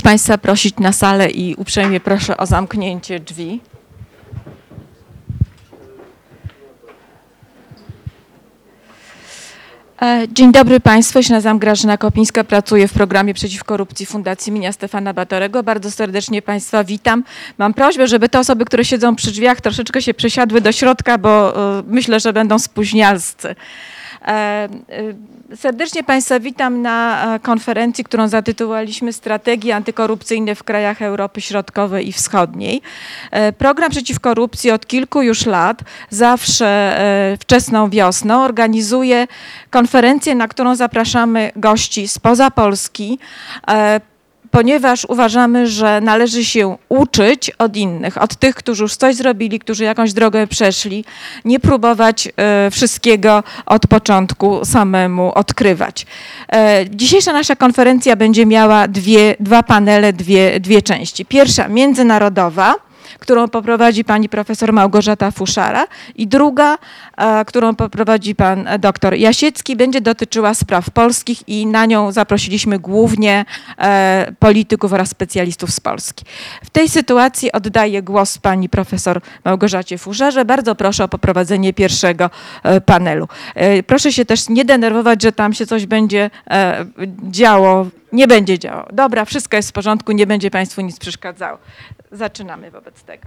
Państwa prosić na salę i uprzejmie proszę o zamknięcie drzwi. Dzień dobry Państwu, ja się nazywam Grażyna Kopińska, pracuję w programie Przeciw Korupcji Fundacji im. Stefana Batorego. Bardzo serdecznie Państwa witam. Mam prośbę, żeby te osoby, które siedzą przy drzwiach, troszeczkę się przesiadły do środka, bo myślę, że będą spóźnialscy. Serdecznie Państwa witam na konferencji, którą zatytułowaliśmy Strategie antykorupcyjne w krajach Europy Środkowej i Wschodniej. Program Przeciw Korupcji od kilku już lat, zawsze wczesną wiosną, organizuje konferencję, na którą zapraszamy gości spoza Polski, ponieważ uważamy, że należy się uczyć od innych, od tych, którzy już coś zrobili, którzy jakąś drogę przeszli, nie próbować wszystkiego od początku samemu odkrywać. Dzisiejsza nasza konferencja będzie miała dwa panele, dwie części. Pierwsza międzynarodowa, którą poprowadzi pani profesor Małgorzata Fuszara, i druga, którą poprowadzi pan doktor Jasiecki, będzie dotyczyła spraw polskich i na nią zaprosiliśmy głównie polityków oraz specjalistów z Polski. W tej sytuacji oddaję głos pani profesor Małgorzacie Fuszarze. Bardzo proszę o poprowadzenie pierwszego panelu. Proszę się też nie denerwować, że tam się coś będzie działo. Nie będzie działo. Dobra, wszystko jest w porządku, nie będzie Państwu nic przeszkadzało. Zaczynamy wobec tego.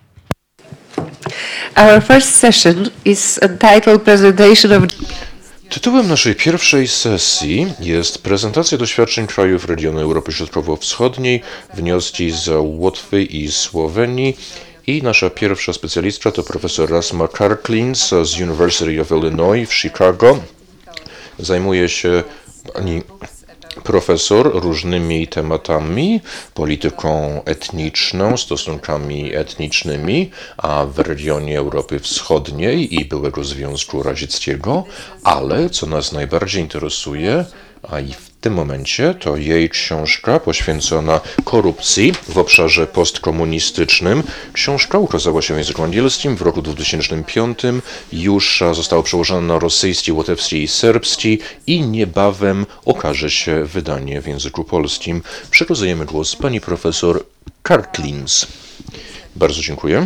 Our first session is entitled Presentation of... Tytułem naszej pierwszej sesji jest prezentacja doświadczeń krajów regionu Europy Środkowo-Wschodniej, wnioski z Łotwy i Słowenii. I nasza pierwsza specjalistka to profesor Rasma Karklins z University of Illinois w Chicago. Zajmuje się pani profesor różnymi tematami, polityką etniczną, stosunkami etnicznymi, a w regionie Europy Wschodniej i byłego Związku Radzieckiego, ale co nas najbardziej interesuje, a i w tym momencie, to jej książka poświęcona korupcji w obszarze postkomunistycznym. Książka ukazała się w języku angielskim w roku 2005, już została przełożona na rosyjski, łotewski i serbski i niebawem okaże się wydanie w języku polskim. Przekazujemy głos pani profesor Karklins. Bardzo dziękuję.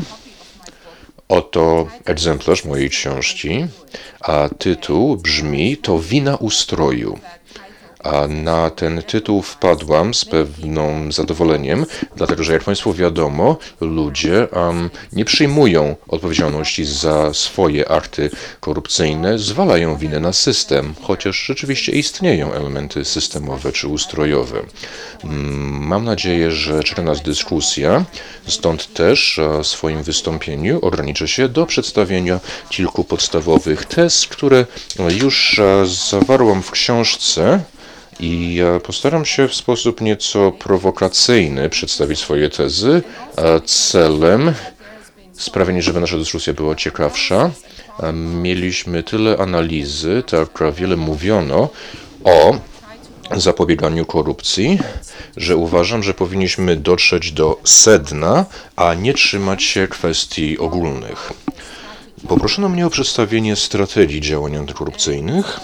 Oto egzemplarz mojej książki, a tytuł brzmi To wina ustroju. A na ten tytuł wpadłam z pewnym zadowoleniem, dlatego że jak Państwu wiadomo, ludzie nie przyjmują odpowiedzialności za swoje akty korupcyjne, zwalają winę na system, chociaż rzeczywiście istnieją elementy systemowe czy ustrojowe. Mam nadzieję, że czeka nas dyskusja, stąd też w swoim wystąpieniu ograniczę się do przedstawienia kilku podstawowych tez, które już zawarłam w książce. I postaram się w sposób nieco prowokacyjny przedstawić swoje tezy, celem sprawienia, żeby nasza dyskusja była ciekawsza. Mieliśmy tyle analizy, tak wiele mówiono o zapobieganiu korupcji, że uważam, że powinniśmy dotrzeć do sedna, a nie trzymać się kwestii ogólnych. Poproszono mnie o przedstawienie strategii działań antykorupcyjnych.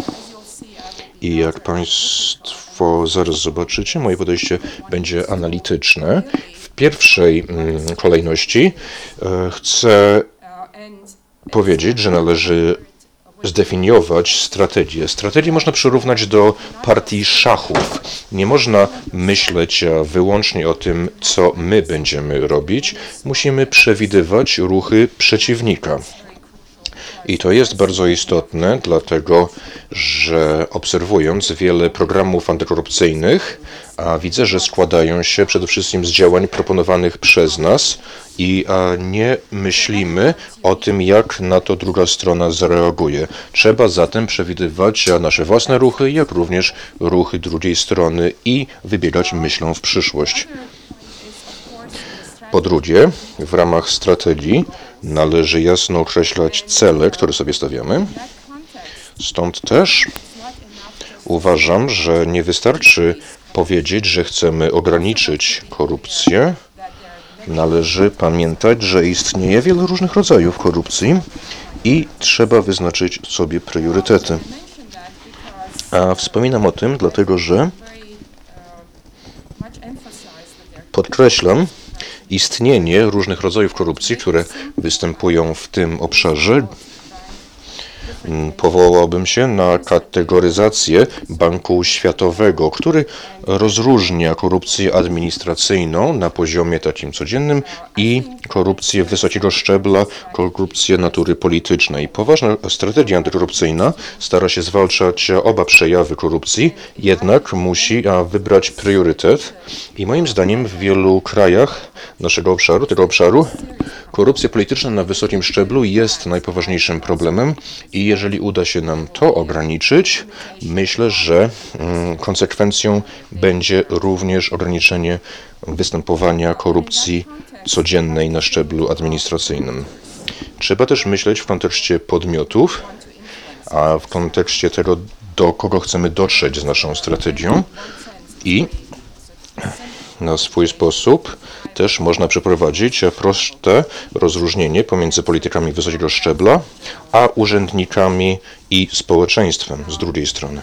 I jak Państwo zaraz zobaczycie, moje podejście będzie analityczne. W pierwszej kolejności chcę powiedzieć, że należy zdefiniować strategię. Strategię można przyrównać do partii szachów. Nie można myśleć wyłącznie o tym, co my będziemy robić. Musimy przewidywać ruchy przeciwnika. I to jest bardzo istotne, dlatego że obserwując wiele programów antykorupcyjnych, widzę, że składają się przede wszystkim z działań proponowanych przez nas i nie myślimy o tym, jak na to druga strona zareaguje. Trzeba zatem przewidywać nasze własne ruchy, jak również ruchy drugiej strony i wybiegać myślą w przyszłość. Po drugie, w ramach strategii należy jasno określać cele, które sobie stawiamy. Stąd też uważam, że nie wystarczy powiedzieć, że chcemy ograniczyć korupcję. Należy pamiętać, że istnieje wiele różnych rodzajów korupcji i trzeba wyznaczyć sobie priorytety. A wspominam o tym, dlatego że Podkreślam istnienie różnych rodzajów korupcji, które występują w tym obszarze. Powołałbym się na kategoryzację Banku Światowego, który rozróżnia korupcję administracyjną na poziomie takim codziennym i korupcję wysokiego szczebla, korupcję natury politycznej. Poważna strategia antykorupcyjna stara się zwalczać oba przejawy korupcji, jednak musi wybrać priorytet i moim zdaniem w wielu krajach tego obszaru, korupcja polityczna na wysokim szczeblu jest najpoważniejszym problemem i jeżeli uda się nam to ograniczyć, myślę, że konsekwencją będzie również ograniczenie występowania korupcji codziennej na szczeblu administracyjnym. Trzeba też myśleć w kontekście podmiotów, a w kontekście tego, do kogo chcemy dotrzeć z naszą strategią i na swój sposób też można przeprowadzić proste rozróżnienie pomiędzy politykami wysokiego szczebla, a urzędnikami i społeczeństwem z drugiej strony.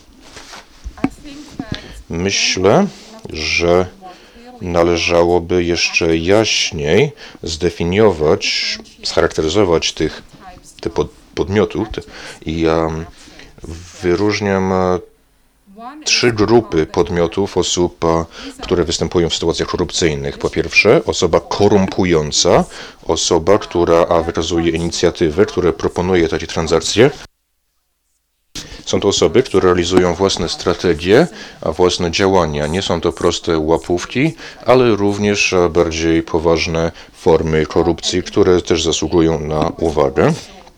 Myślę, że należałoby jeszcze jaśniej zdefiniować, scharakteryzować te podmiotów i ja wyróżniam 3 grupy podmiotów, osób, które występują w sytuacjach korupcyjnych. Po pierwsze, osoba korumpująca, osoba, która wykazuje inicjatywę, która proponuje takie transakcje. Są to osoby, które realizują własne strategie, a własne działania. Nie są to proste łapówki, ale również bardziej poważne formy korupcji, które też zasługują na uwagę.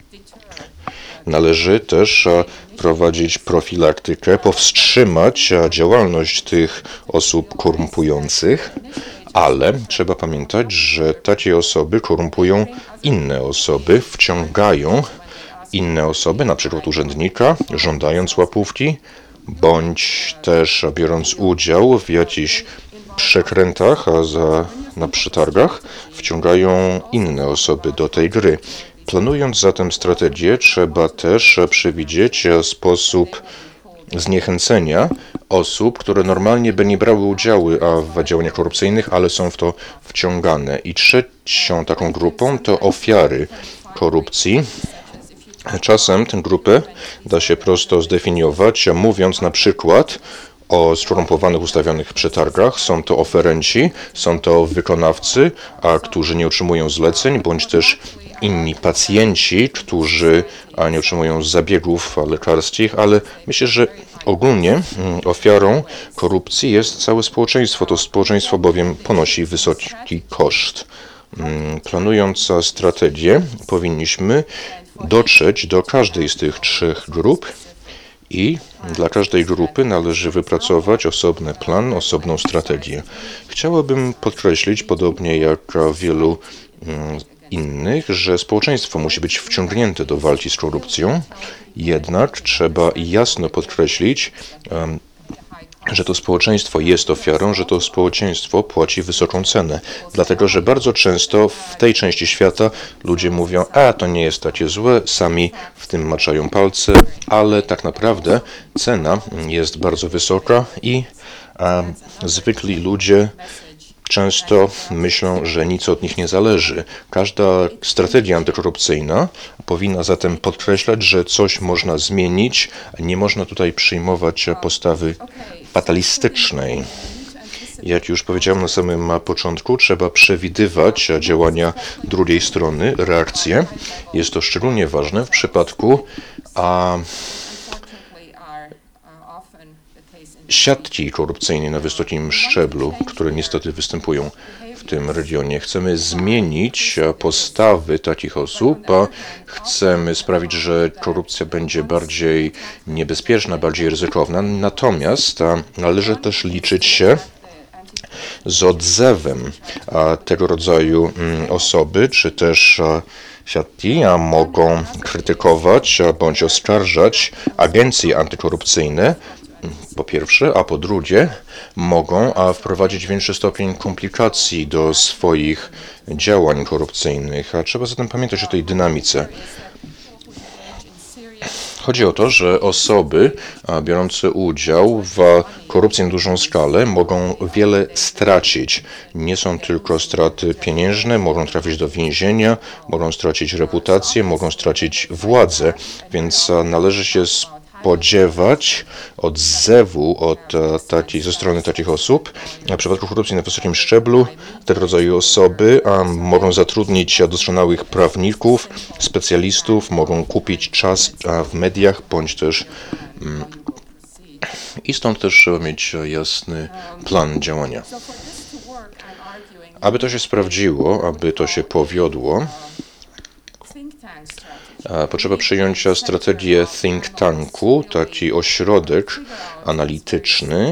Należy też prowadzić profilaktykę, powstrzymać działalność tych osób korumpujących, ale trzeba pamiętać, że takie osoby korumpują inne osoby, wciągają inne osoby, na przykład urzędnika, żądając łapówki, bądź też biorąc udział w jakichś przekrętach, na przetargach, wciągają inne osoby do tej gry. Planując zatem strategię, trzeba też przewidzieć sposób zniechęcenia osób, które normalnie by nie brały udziału w działaniach korupcyjnych, ale są w to wciągane. I trzecią taką grupą to ofiary korupcji. Czasem tę grupę da się prosto zdefiniować, mówiąc na przykład o skorumpowanych ustawionych przetargach. Są to oferenci, są to wykonawcy, którzy nie otrzymują zleceń, bądź też inni pacjenci, którzy nie otrzymują zabiegów lekarskich, ale myślę, że ogólnie ofiarą korupcji jest całe społeczeństwo. To społeczeństwo bowiem ponosi wysoki koszt. Planując strategię, powinniśmy dotrzeć do każdej z tych 3 grup i dla każdej grupy należy wypracować osobny plan, osobną strategię. Chciałabym podkreślić, podobnie jak wielu innych, że społeczeństwo musi być wciągnięte do walki z korupcją, jednak trzeba jasno podkreślić, że to społeczeństwo jest ofiarą, że to społeczeństwo płaci wysoką cenę. Dlatego, że bardzo często w tej części świata ludzie mówią, to nie jest takie złe, sami w tym maczają palce, ale tak naprawdę cena jest bardzo wysoka i zwykli ludzie często myślą, że nic od nich nie zależy. Każda strategia antykorupcyjna powinna zatem podkreślać, że coś można zmienić. Nie można tutaj przyjmować postawy fatalistycznej. Jak już powiedziałem na samym początku, trzeba przewidywać działania drugiej strony, reakcje. Jest to szczególnie ważne w przypadku siatki korupcyjnej na wysokim szczeblu, które niestety występują w tym regionie. Chcemy zmienić postawy takich osób, chcemy sprawić, że korupcja będzie bardziej niebezpieczna, bardziej ryzykowna, natomiast należy też liczyć się z odzewem tego rodzaju osoby, czy też siatki mogą krytykować bądź oskarżać agencje antykorupcyjne, po pierwsze, a po drugie mogą wprowadzić większy stopień komplikacji do swoich działań korupcyjnych. Trzeba zatem pamiętać o tej dynamice. Chodzi o to, że osoby biorące udział w korupcji na dużą skalę mogą wiele stracić. Nie są tylko straty pieniężne, mogą trafić do więzienia, mogą stracić reputację, mogą stracić władzę, więc należy się spodziewać odzewu ze strony takich osób. W przypadku korupcji na wysokim szczeblu tego rodzaju osoby mogą zatrudnić doskonałych prawników, specjalistów, mogą kupić czas w mediach, bądź też i stąd też trzeba mieć jasny plan działania. Aby to się sprawdziło, aby to się powiodło, potrzeba przyjąć strategię think tanku, taki ośrodek analityczny,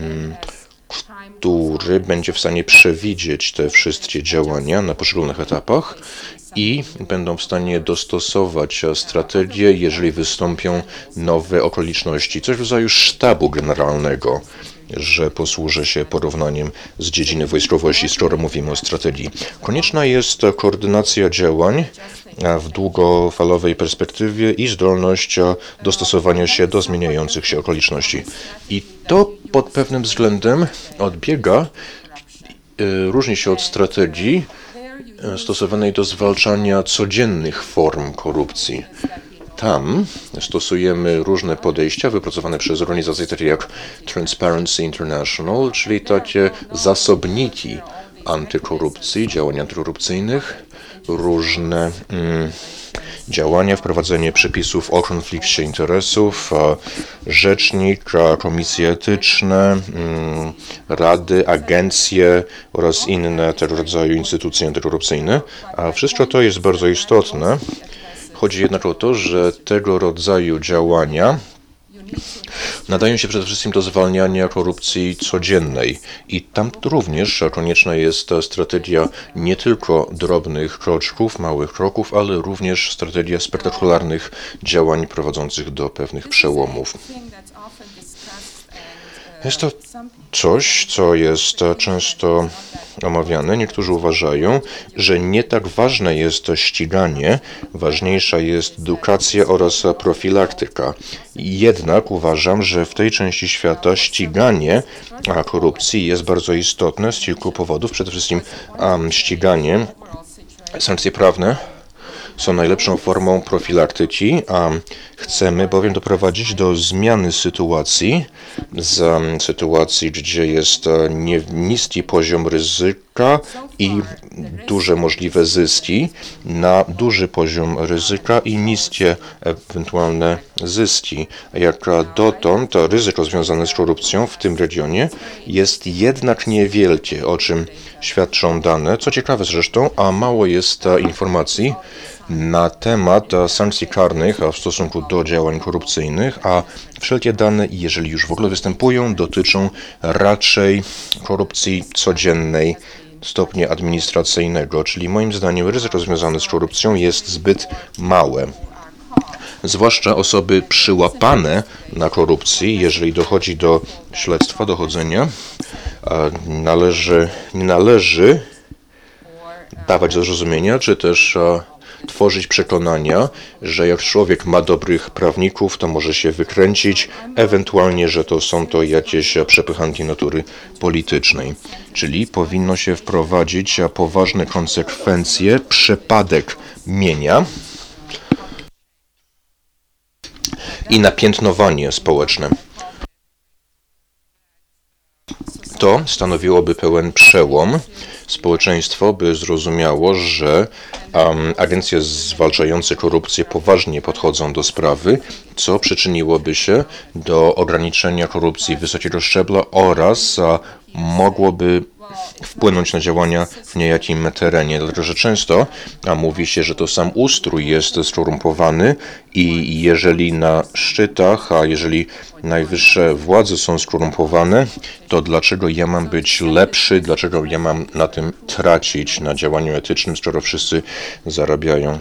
który będzie w stanie przewidzieć te wszystkie działania na poszczególnych etapach i będą w stanie dostosować strategię, jeżeli wystąpią nowe okoliczności. Coś w rodzaju sztabu generalnego, że posłużę się porównaniem z dziedziny wojskowości, skoro mówimy o strategii. Konieczna jest koordynacja działań w długofalowej perspektywie i zdolność dostosowania się do zmieniających się okoliczności. I to pod pewnym względem różni się od strategii stosowanej do zwalczania codziennych form korupcji. Tam stosujemy różne podejścia wypracowane przez organizacje takie jak Transparency International, czyli takie zasobniki antykorupcji, działań antykorupcyjnych, różne działania, wprowadzenie przepisów o konflikcie interesów, rzecznik, komisje etyczne, rady, agencje oraz inne tego rodzaju instytucje antykorupcyjne. A wszystko to jest bardzo istotne. Chodzi jednak o to, że tego rodzaju działania nadają się przede wszystkim do zwalniania korupcji codziennej i tam również konieczna jest strategia nie tylko drobnych kroczków, małych kroków, ale również strategia spektakularnych działań prowadzących do pewnych przełomów. Jest to coś, co jest często omawiane. Niektórzy uważają, że nie tak ważne jest ściganie, ważniejsza jest edukacja oraz profilaktyka. Jednak uważam, że w tej części świata ściganie korupcji jest bardzo istotne z kilku powodów. Przede wszystkim ściganie, sankcje prawne są najlepszą formą profilaktyki, a chcemy bowiem doprowadzić do zmiany sytuacji, z sytuacji, gdzie jest niski poziom ryzyka i duże możliwe zyski, na duży poziom ryzyka i niskie ewentualne zyski. Jak dotąd ryzyko związane z korupcją w tym regionie jest jednak niewielkie, o czym świadczą dane. Co ciekawe zresztą, a mało jest informacji na temat sankcji karnych w stosunku do działań korupcyjnych, a wszelkie dane, jeżeli już w ogóle występują, dotyczą raczej korupcji codziennej stopnia administracyjnego, czyli moim zdaniem ryzyko związane z korupcją jest zbyt małe. Zwłaszcza osoby przyłapane na korupcji, jeżeli dochodzi do śledztwa, dochodzenia, nie należy dawać do zrozumienia, czy też tworzyć przekonania, że jak człowiek ma dobrych prawników, to może się wykręcić, ewentualnie, że są to jakieś przepychanki natury politycznej. Czyli powinno się wprowadzić poważne konsekwencje, przepadek mienia i napiętnowanie społeczne. To stanowiłoby pełen przełom. Społeczeństwo by zrozumiało, że agencje zwalczające korupcję poważnie podchodzą do sprawy, co przyczyniłoby się do ograniczenia korupcji wysokiego szczebla oraz mogłoby wpłynąć na działania w niejakim terenie, dlatego że często mówi się, że to sam ustrój jest skorumpowany i jeżeli na szczytach, a jeżeli najwyższe władze są skorumpowane, to dlaczego ja mam być lepszy, dlaczego ja mam na tym tracić, na działaniu etycznym, skoro wszyscy zarabiają.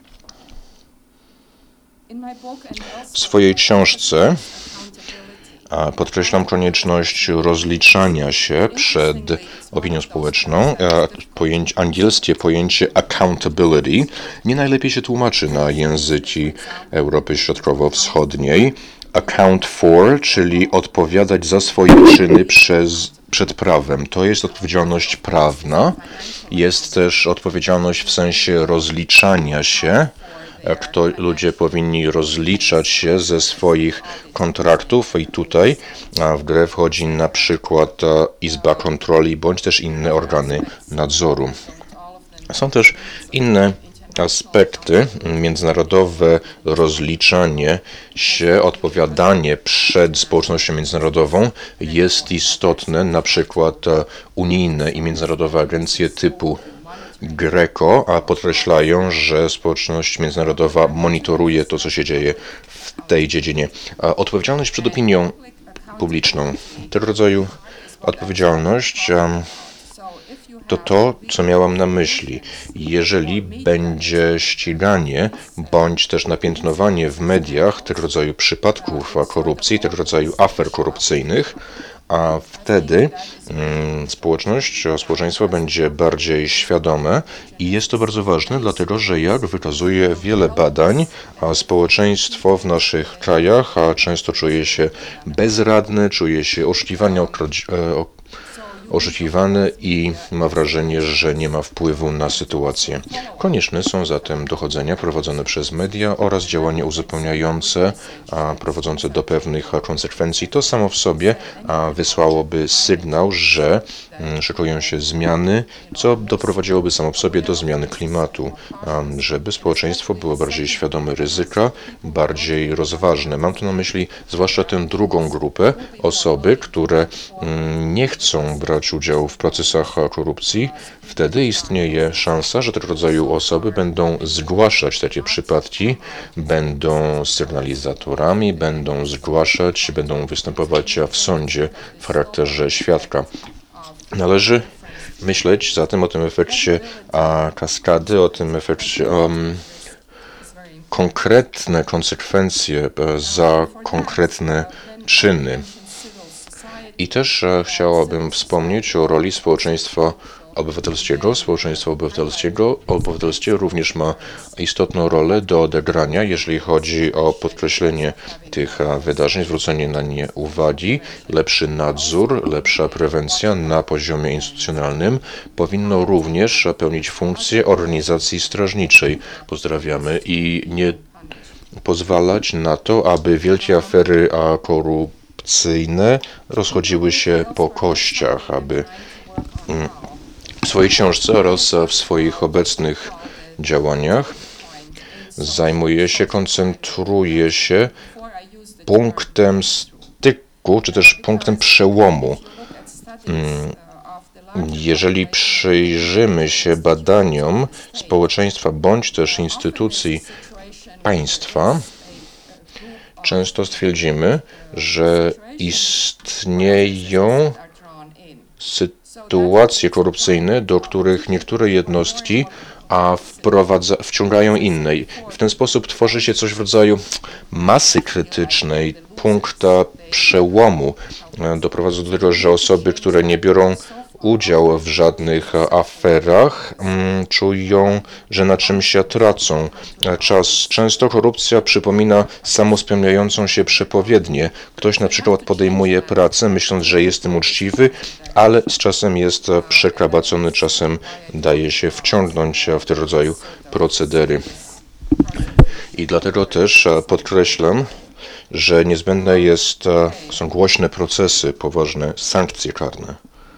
W swojej książce Podkreślam konieczność rozliczania się przed opinią społeczną. Angielskie pojęcie accountability nie najlepiej się tłumaczy na języki Europy Środkowo-Wschodniej. Account for, czyli odpowiadać za swoje czyny przed prawem. To jest odpowiedzialność prawna. Jest też odpowiedzialność w sensie rozliczania się. Ludzie powinni rozliczać się ze swoich kontraktów i tutaj w grę wchodzi na przykład Izba Kontroli bądź też inne organy nadzoru. Są też inne aspekty, międzynarodowe rozliczanie się, odpowiadanie przed społecznością międzynarodową jest istotne, na przykład unijne i międzynarodowe agencje typu GRECO, a podkreślają, że społeczność międzynarodowa monitoruje to, co się dzieje w tej dziedzinie. Odpowiedzialność przed opinią publiczną. Tego rodzaju odpowiedzialność to, co miałam na myśli. Jeżeli będzie ściganie, bądź też napiętnowanie w mediach tego rodzaju przypadków korupcji, tego rodzaju afer korupcyjnych, a wtedy społeczeństwo będzie bardziej świadome i jest to bardzo ważne, dlatego że jak wykazuje wiele badań, a społeczeństwo w naszych krajach często czuje się bezradne, czuje się oszukiwane i ma wrażenie, że nie ma wpływu na sytuację. Konieczne są zatem dochodzenia prowadzone przez media oraz działania uzupełniające, prowadzące do pewnych konsekwencji. To samo w sobie wysłałoby sygnał, że szykują się zmiany, co doprowadziłoby samo w sobie do zmiany klimatu, żeby społeczeństwo było bardziej świadome ryzyka, bardziej rozważne. Mam tu na myśli zwłaszcza tę drugą grupę, osoby, które nie chcą brać udziału w procesach korupcji. Wtedy istnieje szansa, że tego rodzaju osoby będą zgłaszać takie przypadki, będą sygnalizatorami, będą zgłaszać, będą występować w sądzie w charakterze świadka. Należy myśleć zatem o tym efekcie kaskady, o tym efekcie konkretne konsekwencje za konkretne czyny. I też chciałabym wspomnieć o roli społeczeństwa obywatelskiego. Społeczeństwo obywatelskie również ma istotną rolę do odegrania, jeżeli chodzi o podkreślenie tych wydarzeń, zwrócenie na nie uwagi, lepszy nadzór, lepsza prewencja na poziomie instytucjonalnym powinno również pełnić funkcję organizacji strażniczej. Pozdrawiamy i nie pozwalać na to, aby wielkie afery korupcyjne rozchodziły się po kościach, aby w swojej książce oraz w swoich obecnych działaniach koncentruje się punktem styku, czy też punktem przełomu. Jeżeli przyjrzymy się badaniom społeczeństwa bądź też instytucji państwa, często stwierdzimy, że istnieją sytuacje korupcyjne, do których niektóre jednostki wciągają inne. W ten sposób tworzy się coś w rodzaju masy krytycznej, punkta przełomu. Doprowadza do tego, że osoby, które nie biorą udział w żadnych aferach, czują, że na czymś się tracą. Często korupcja przypomina samospełniającą się przepowiednię. Ktoś na przykład podejmuje pracę, myśląc, że jest tym uczciwy, ale z czasem jest przekrabacony, czasem daje się wciągnąć w tego rodzaju procedery. I dlatego też podkreślam, że niezbędne są głośne procesy, poważne sankcje karne.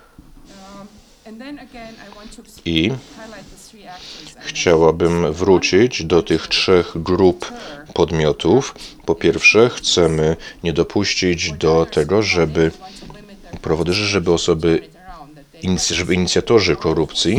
I chciałabym wrócić do tych trzech grup podmiotów. Po pierwsze, chcemy nie dopuścić do tego, żeby inicjatorzy korupcji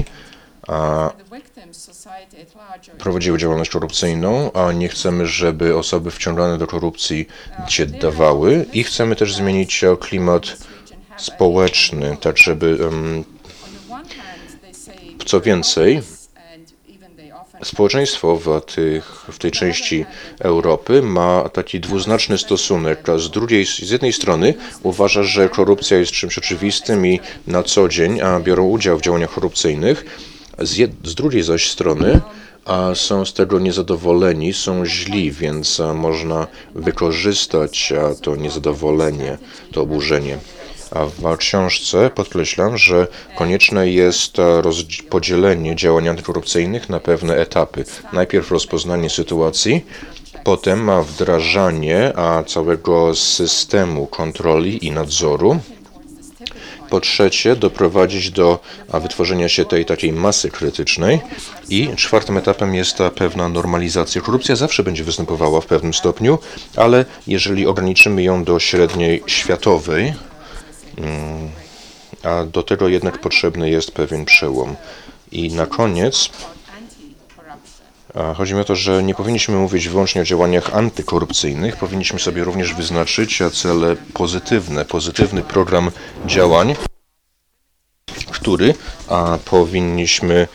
prowadziły działalność korupcyjną, a nie chcemy, żeby osoby wciągane do korupcji się dawały i chcemy też zmienić klimat społeczny, tak żeby co więcej, Społeczeństwo w tej części Europy ma taki dwuznaczny stosunek. Z jednej strony uważa, że korupcja jest czymś oczywistym i na co dzień biorą udział w działaniach korupcyjnych. Z drugiej zaś strony są z tego niezadowoleni, są źli, więc można wykorzystać to niezadowolenie, to oburzenie. A w książce podkreślam, że konieczne jest podzielenie działań antykorupcyjnych na pewne etapy. Najpierw rozpoznanie sytuacji, potem wdrażanie całego systemu kontroli i nadzoru. Po trzecie, doprowadzić do wytworzenia się tej takiej masy krytycznej. I czwartym etapem jest ta pewna normalizacja. Korupcja zawsze będzie występowała w pewnym stopniu, ale jeżeli ograniczymy ją do średniej światowej, a do tego jednak potrzebny jest pewien przełom. I na koniec chodzi mi o to, że nie powinniśmy mówić wyłącznie o działaniach antykorupcyjnych, powinniśmy sobie również wyznaczyć cele pozytywne, pozytywny program działań, który powinniśmy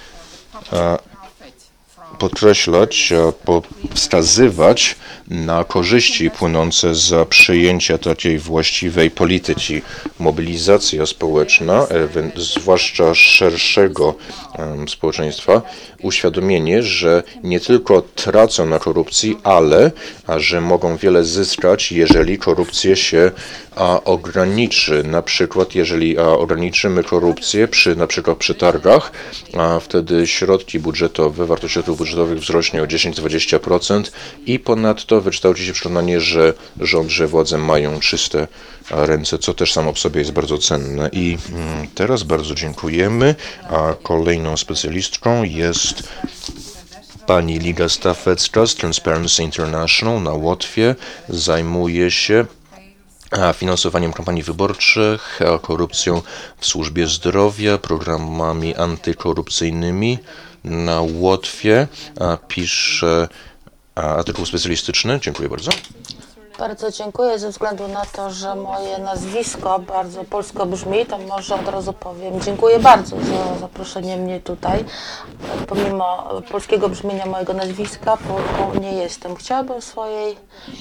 podkreślać, wskazywać na korzyści płynące z przyjęcia takiej właściwej polityki. Mobilizacja społeczna, zwłaszcza szerszego społeczeństwa, uświadomienie, że nie tylko tracą na korupcji, ale że mogą wiele zyskać, jeżeli korupcję się ograniczy. Na przykład, jeżeli ograniczymy korupcję na przykład przy targach, wtedy środki budżetowe, wartość środków budżetowych wzrośnie o 10-20% i ponadto wykształci się przekonanie, że rząd, że władze mają czyste ręce, co też samo w sobie jest bardzo cenne. I teraz bardzo dziękujemy, a kolejną specjalistką jest pani Liga Stafecka z Transparency International na Łotwie. Zajmuje się finansowaniem kampanii wyborczych, korupcją w służbie zdrowia, programami antykorupcyjnymi na Łotwie. Pisze artykuł specjalistyczny. Dziękuję bardzo. Bardzo dziękuję. Ze względu na to, że moje nazwisko bardzo polsko brzmi, to może od razu powiem dziękuję bardzo za zaproszenie mnie tutaj. Pomimo polskiego brzmienia mojego nazwiska, Polką nie jestem. Chciałabym w swojej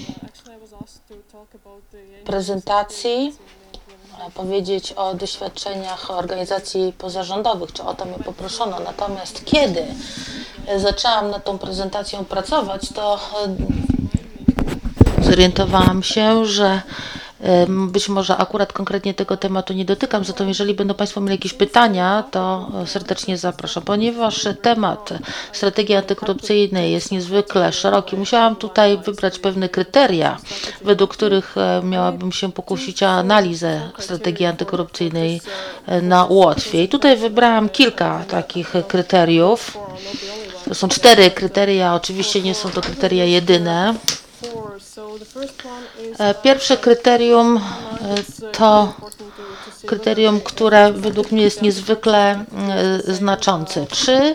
prezentacji powiedzieć o doświadczeniach organizacji pozarządowych, czy o to mnie poproszono. Natomiast kiedy zaczęłam nad tą prezentacją pracować, to zorientowałam się, że być może akurat konkretnie tego tematu nie dotykam, zatem jeżeli będą Państwo mieli jakieś pytania, to serdecznie zapraszam. Ponieważ temat strategii antykorupcyjnej jest niezwykle szeroki, musiałam tutaj wybrać pewne kryteria, według których miałabym się pokusić o analizę strategii antykorupcyjnej na Łotwie. I tutaj wybrałam kilka takich kryteriów. To są 4 kryteria, oczywiście nie są to kryteria jedyne. Pierwsze kryterium to kryterium, które według mnie jest niezwykle znaczące. Czy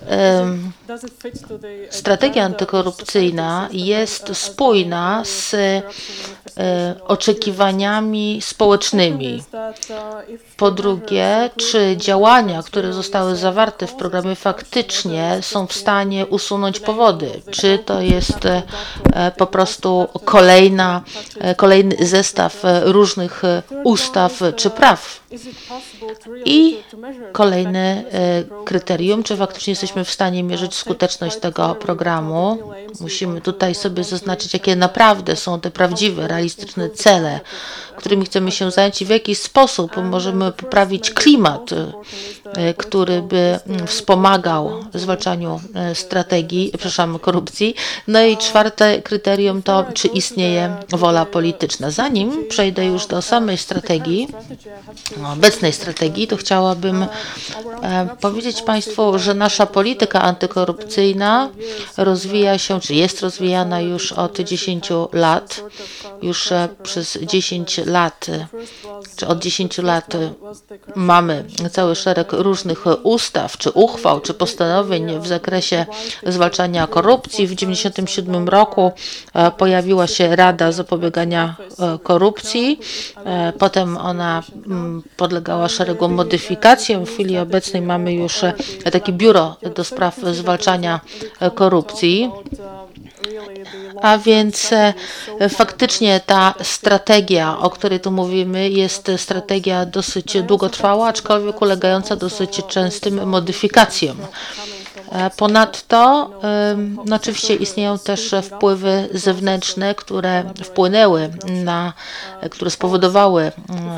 strategia antykorupcyjna jest spójna z oczekiwaniami społecznymi? Po drugie, czy działania, które zostały zawarte w programie, faktycznie są w stanie usunąć powody? Czy to jest po prostu kolejny zestaw różnych ustaw czy praw? I kolejne kryterium, czy faktycznie jesteśmy w stanie mierzyć skuteczność tego programu? Musimy tutaj sobie zaznaczyć, jakie naprawdę są te prawdziwe, realistyczne cele, którymi chcemy się zająć i w jaki sposób możemy poprawić klimat, który by wspomagał w zwalczaniu korupcji. No i czwarte kryterium to, czy istnieje wola polityczna. Zanim przejdę już do samej strategii, obecnej strategii, to chciałabym powiedzieć Państwu, że nasza polityka antykorupcyjna rozwija się, czy jest rozwijana już od 10 lat. Już przez 10 lat, czy od 10 lat mamy cały szereg różnych ustaw, czy uchwał, czy postanowień w zakresie zwalczania korupcji. W 1997 roku pojawiła się Rada Zapobiegania Korupcji. Potem ona podlegała szeregu modyfikacjom. W chwili obecnej mamy już takie biuro do spraw zwalczania zwalczania korupcji. A więc faktycznie ta strategia, o której tu mówimy, jest strategia dosyć długotrwała, aczkolwiek ulegająca dosyć częstym modyfikacjom. Ponadto oczywiście istnieją też wpływy zewnętrzne, które wpłynęły które spowodowały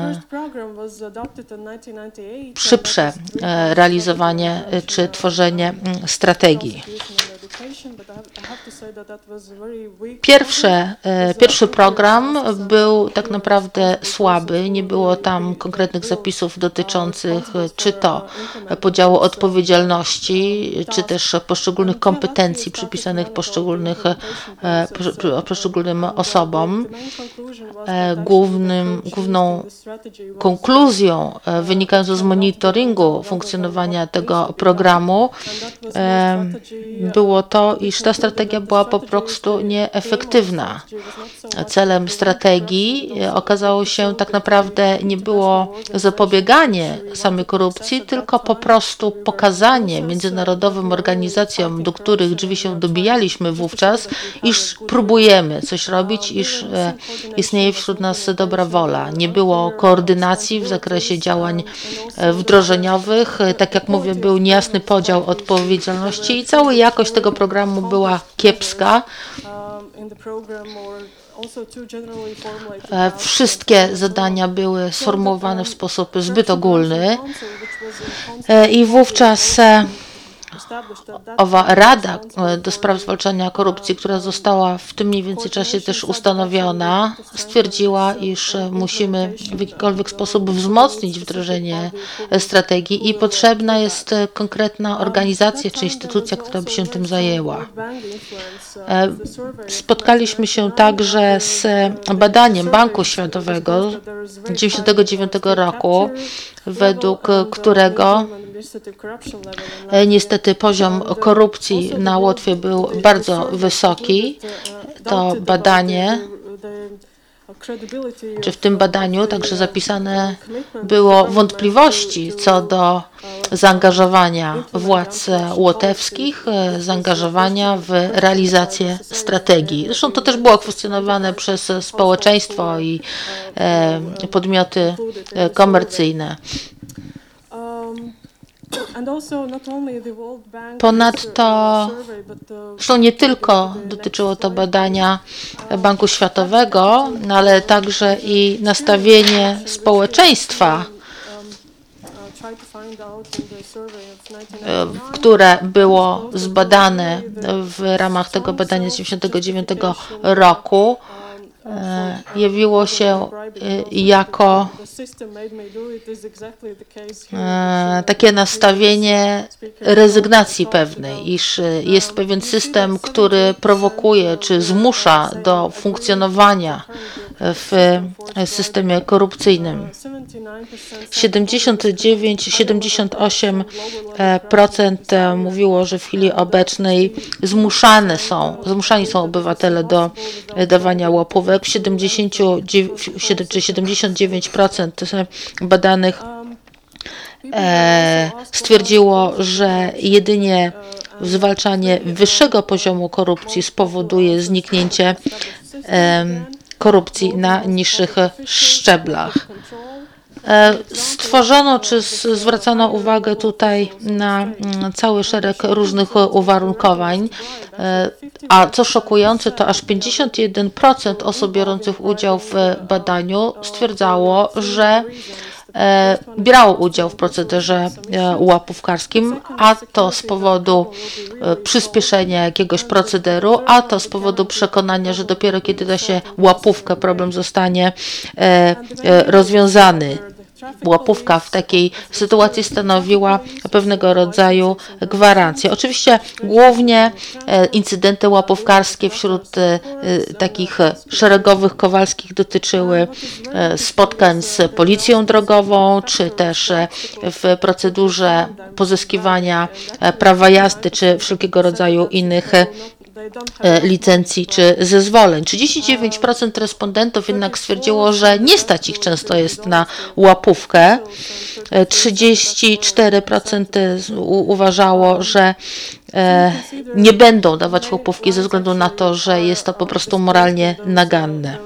szybsze realizowanie czy tworzenie strategii. Pierwszy program był tak naprawdę słaby, nie było tam konkretnych zapisów dotyczących czy to podziału odpowiedzialności, czy też poszczególnych kompetencji przypisanych poszczególnym osobom. Główną konkluzją wynikającą z monitoringu funkcjonowania tego programu było to, iż ta strategia była po prostu nieefektywna. Celem strategii okazało się tak naprawdę nie było zapobieganie samej korupcji, tylko po prostu pokazanie międzynarodowym organizacjom, do których drzwi się dobijaliśmy wówczas, iż próbujemy coś robić, iż istnieje wśród nas dobra wola. Nie było koordynacji w zakresie działań wdrożeniowych. Tak jak mówię, był niejasny podział odpowiedzialności i cała jakość tego programu była kiepska. Wszystkie zadania były sformułowane w sposób zbyt ogólny i wówczas owa Rada do spraw zwalczania korupcji, która została w tym mniej więcej czasie też ustanowiona, stwierdziła, iż musimy w jakikolwiek sposób wzmocnić wdrożenie strategii i potrzebna jest konkretna organizacja czy instytucja, która by się tym zajęła. Spotkaliśmy się także z badaniem Banku Światowego z 1999 roku, według którego niestety poziom korupcji na Łotwie był bardzo wysoki. To badanie, czy w tym badaniu także zapisane było wątpliwości co do zaangażowania władz łotewskich, zaangażowania w realizację strategii. Zresztą to też było kwestionowane przez społeczeństwo i podmioty komercyjne. Ponadto, zresztą nie tylko dotyczyło to badania Banku Światowego, ale także i nastawienie społeczeństwa, które było zbadane w ramach tego badania z 1999 roku, jawiło się jako takie nastawienie rezygnacji pewnej, iż jest pewien system, który prowokuje czy zmusza do funkcjonowania w systemie korupcyjnym. 78% mówiło, że w chwili obecnej zmuszani są obywatele do dawania łapówek. 79% badanych stwierdziło, że jedynie zwalczanie wyższego poziomu korupcji spowoduje zniknięcie korupcji na niższych szczeblach. Stworzono czy zwracano uwagę tutaj na cały szereg różnych uwarunkowań, a co szokujące, to aż 51% osób biorących udział w badaniu stwierdzało, że brało udział w procederze łapówkarskim, a to z powodu przyspieszenia jakiegoś procederu, a to z powodu przekonania, że dopiero kiedy da się łapówkę, problem zostanie rozwiązany. Łapówka w takiej sytuacji stanowiła pewnego rodzaju gwarancję. Oczywiście głównie incydenty łapówkarskie wśród takich szeregowych Kowalskich dotyczyły spotkań z policją drogową, czy też w procedurze pozyskiwania prawa jazdy, czy wszelkiego rodzaju innych licencji czy zezwoleń. 39% respondentów jednak stwierdziło, że nie stać ich często jest na łapówkę. 34% uważało, że nie będą dawać łapówki ze względu na to, że jest to po prostu moralnie naganne.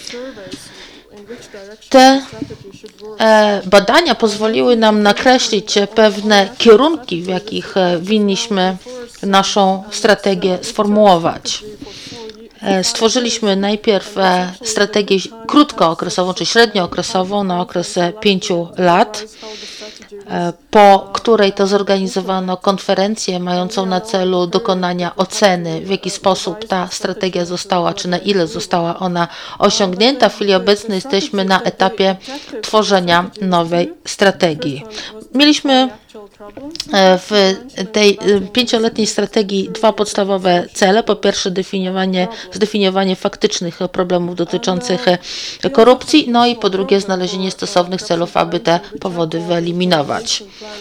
Te badania pozwoliły nam nakreślić pewne kierunki, w jakich winniśmy naszą strategię sformułować. Stworzyliśmy najpierw strategię krótkookresową czy średniookresową na okres 5 lat, po której to zorganizowano konferencję mającą na celu dokonania oceny, w jaki sposób ta strategia została, czy na ile została ona osiągnięta. W chwili obecnej jesteśmy na etapie tworzenia nowej strategii. Mieliśmy w tej 5-letniej strategii 2 podstawowe cele. Po pierwsze zdefiniowanie faktycznych problemów dotyczących korupcji, no i po drugie znalezienie stosownych celów, aby te powody wyeliminować.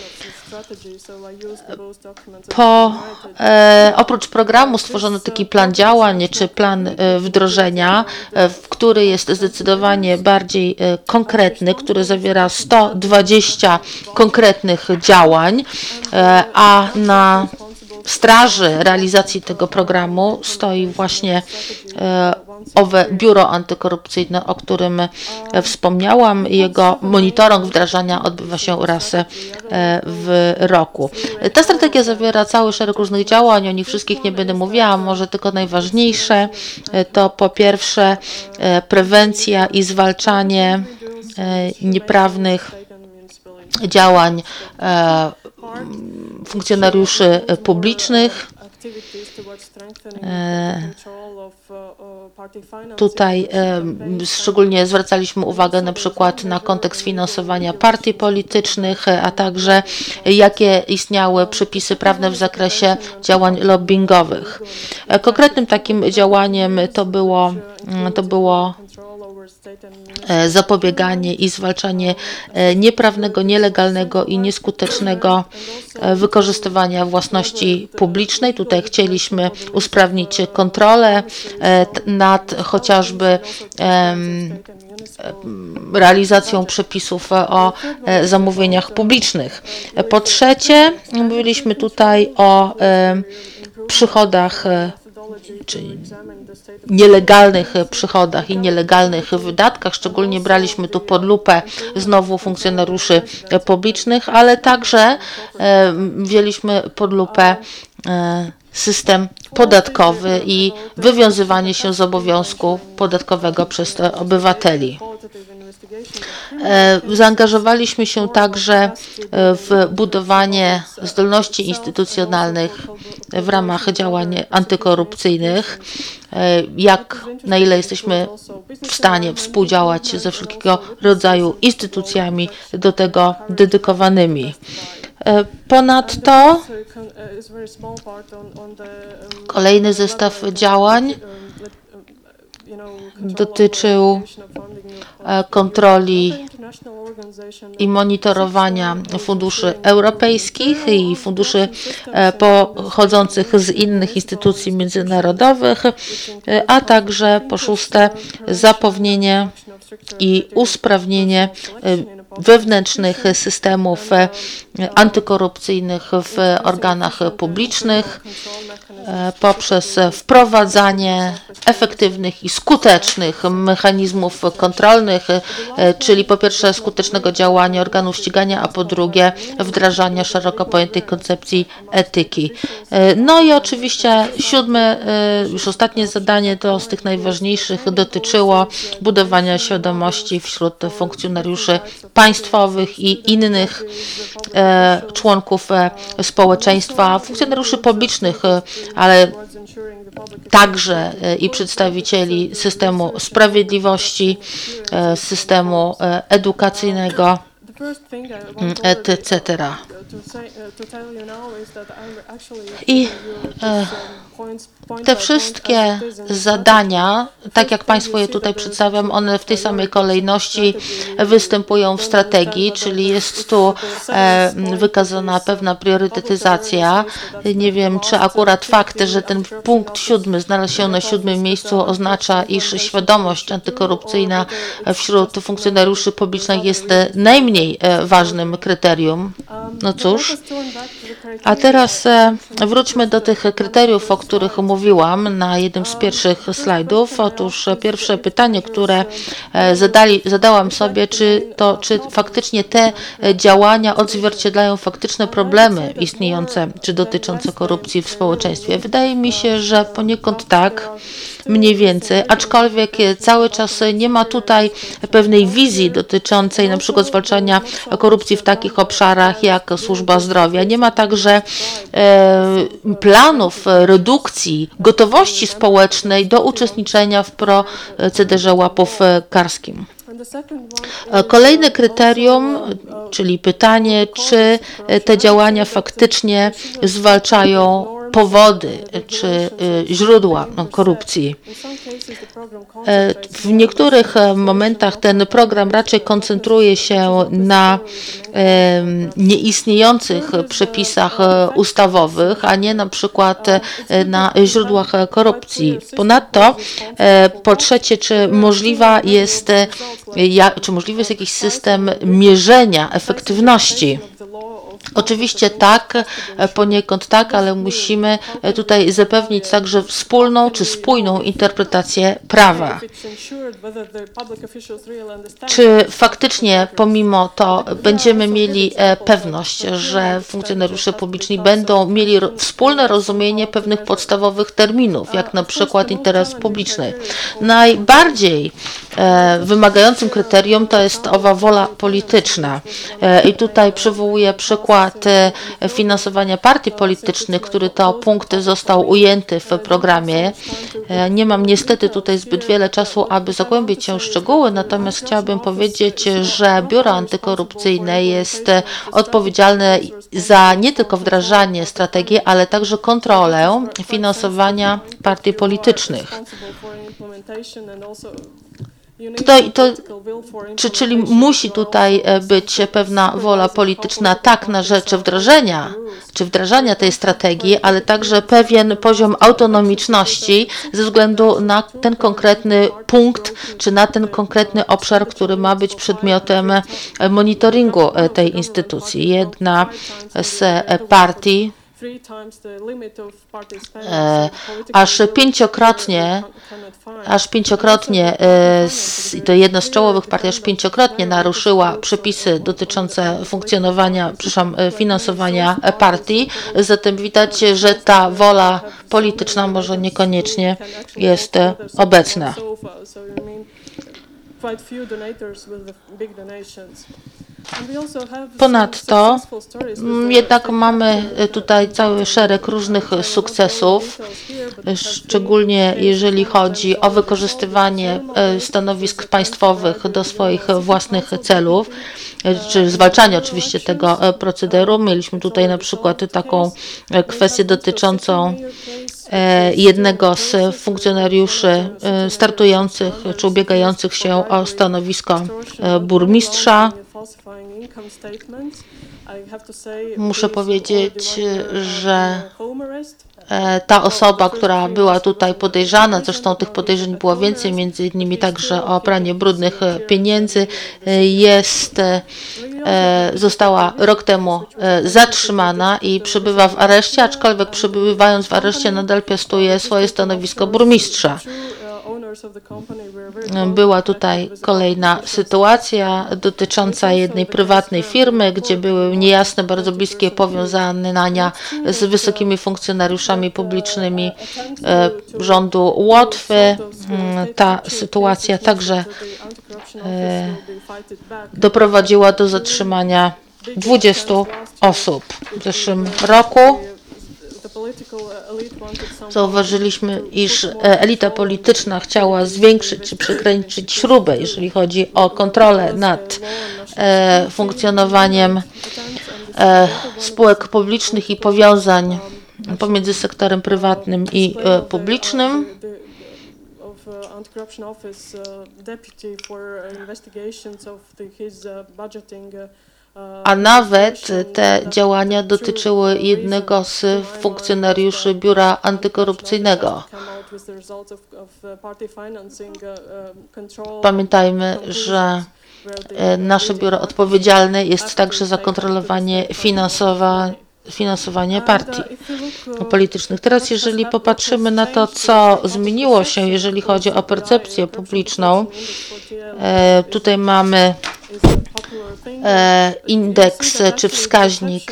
Oprócz programu stworzono taki plan działań czy plan wdrożenia, który jest zdecydowanie bardziej konkretny, który zawiera 120 konkretnych działań, a na straży realizacji tego programu stoi właśnie owe biuro antykorupcyjne, o którym wspomniałam. Jego monitoring wdrażania odbywa się raz w roku. Ta strategia zawiera cały szereg różnych działań, o nich wszystkich nie będę mówiła, może tylko najważniejsze to po pierwsze prewencja i zwalczanie nieprawnych działań funkcjonariuszy publicznych. Tutaj szczególnie zwracaliśmy uwagę na przykład na kontekst finansowania partii politycznych, a także jakie istniały przepisy prawne w zakresie działań lobbingowych. Konkretnym takim działaniem to było zapobieganie i zwalczanie nieprawnego, nielegalnego i nieskutecznego wykorzystywania własności publicznej. Tutaj chcieliśmy usprawnić kontrolę nad chociażby realizacją przepisów o zamówieniach publicznych. Po trzecie, mówiliśmy tutaj o przychodach, czyli nielegalnych przychodach i nielegalnych wydatkach. Szczególnie braliśmy tu pod lupę znowu funkcjonariuszy publicznych, ale także wzięliśmy pod lupę system podatkowy i wywiązywanie się z obowiązku podatkowego przez obywateli. Zaangażowaliśmy się także w budowanie zdolności instytucjonalnych w ramach działań antykorupcyjnych, na ile jesteśmy w stanie współdziałać ze wszelkiego rodzaju instytucjami do tego dedykowanymi. Ponadto kolejny zestaw działań dotyczył kontroli i monitorowania funduszy europejskich i funduszy pochodzących z innych instytucji międzynarodowych, a także po szóste zapewnienie i usprawnienie wewnętrznych systemów antykorupcyjnych w organach publicznych poprzez wprowadzanie efektywnych i skutecznych mechanizmów kontrolnych, czyli po pierwsze skutecznego działania organów ścigania, a po drugie wdrażania szeroko pojętej koncepcji etyki. No i oczywiście siódme, już ostatnie zadanie, to z tych najważniejszych, dotyczyło budowania świadomości wśród funkcjonariuszy państwowych i innych członków społeczeństwa, funkcjonariuszy publicznych, ale także i przedstawicieli systemu sprawiedliwości, systemu edukacyjnego, etc. I te wszystkie zadania, tak jak Państwu je tutaj przedstawiam, one w tej samej kolejności występują w strategii, czyli jest tu wykazana pewna priorytetyzacja. Nie wiem, czy akurat fakt, że ten punkt 7 znalazł się na 7. miejscu, oznacza, iż świadomość antykorupcyjna wśród funkcjonariuszy publicznych jest najmniej ważnym kryterium. No cóż, a teraz wróćmy do tych kryteriów, o których mówiłam na jednym z pierwszych slajdów. Otóż pierwsze pytanie, które zadałam sobie, czy faktycznie te działania odzwierciedlają faktyczne problemy istniejące czy dotyczące korupcji w społeczeństwie. Wydaje mi się, że poniekąd tak, mniej więcej, aczkolwiek cały czas nie ma tutaj pewnej wizji dotyczącej na przykład zwalczania korupcji w takich obszarach jak służba zdrowia. Nie ma także planów redukcji gotowości społecznej do uczestniczenia w procederze łapów karskim. Kolejne kryterium, czyli pytanie, czy te działania faktycznie zwalczają powody czy źródła korupcji. W niektórych momentach ten program raczej koncentruje się na nieistniejących przepisach ustawowych, a nie na przykład na źródłach korupcji. Ponadto, po trzecie, czy możliwy jest jakiś system mierzenia efektywności? Oczywiście tak, poniekąd tak, ale musimy tutaj zapewnić także wspólną czy spójną interpretację prawa. Czy faktycznie pomimo to będziemy mieli pewność, że funkcjonariusze publiczni będą mieli wspólne rozumienie pewnych podstawowych terminów, jak na przykład interes publiczny? Najbardziej wymagającym kryterium to jest owa wola polityczna. I tutaj przywołuję przykład finansowania partii politycznych, który to punkt został ujęty w programie. Nie mam niestety tutaj zbyt wiele czasu, aby zagłębić się w szczegóły, natomiast chciałabym powiedzieć, że Biuro Antykorupcyjne jest odpowiedzialne za nie tylko wdrażanie strategii, ale także kontrolę finansowania partii politycznych. Czyli musi tutaj być pewna wola polityczna tak na rzecz wdrażania tej strategii, ale także pewien poziom autonomiczności ze względu na ten konkretny punkt, czy na ten konkretny obszar, który ma być przedmiotem monitoringu tej instytucji. Jedna z partii aż pięciokrotnie, to jedna z czołowych partii aż pięciokrotnie naruszyła przepisy dotyczące finansowania partii. Zatem widać, że ta wola polityczna może niekoniecznie jest obecna. Ponadto jednak mamy tutaj cały szereg różnych sukcesów, szczególnie jeżeli chodzi o wykorzystywanie stanowisk państwowych do swoich własnych celów, czy zwalczanie oczywiście tego procederu. Mieliśmy tutaj na przykład taką kwestię dotyczącą jednego z funkcjonariuszy startujących czy ubiegających się o stanowisko burmistrza. Muszę powiedzieć, że ta osoba, która była tutaj podejrzana, zresztą tych podejrzeń było więcej, między innymi także o pranie brudnych pieniędzy, została rok temu zatrzymana i przebywa w areszcie, aczkolwiek przebywając w areszcie nadal piastuje swoje stanowisko burmistrza. Była tutaj kolejna sytuacja dotycząca jednej prywatnej firmy, gdzie były niejasne, bardzo bliskie powiązania z wysokimi funkcjonariuszami publicznymi rządu Łotwy. Ta sytuacja także doprowadziła do zatrzymania 20 osób w zeszłym roku. Zauważyliśmy, iż elita polityczna chciała zwiększyć czy przykręcić śrubę, jeżeli chodzi o kontrolę nad funkcjonowaniem spółek publicznych i powiązań pomiędzy sektorem prywatnym i publicznym. A nawet te działania dotyczyły jednego z funkcjonariuszy Biura Antykorupcyjnego. Pamiętajmy, że nasze biuro odpowiedzialne jest także za kontrolowanie finansowanie partii politycznych. Teraz, jeżeli popatrzymy na to, co zmieniło się, jeżeli chodzi o percepcję publiczną, tutaj mamy indeks czy wskaźnik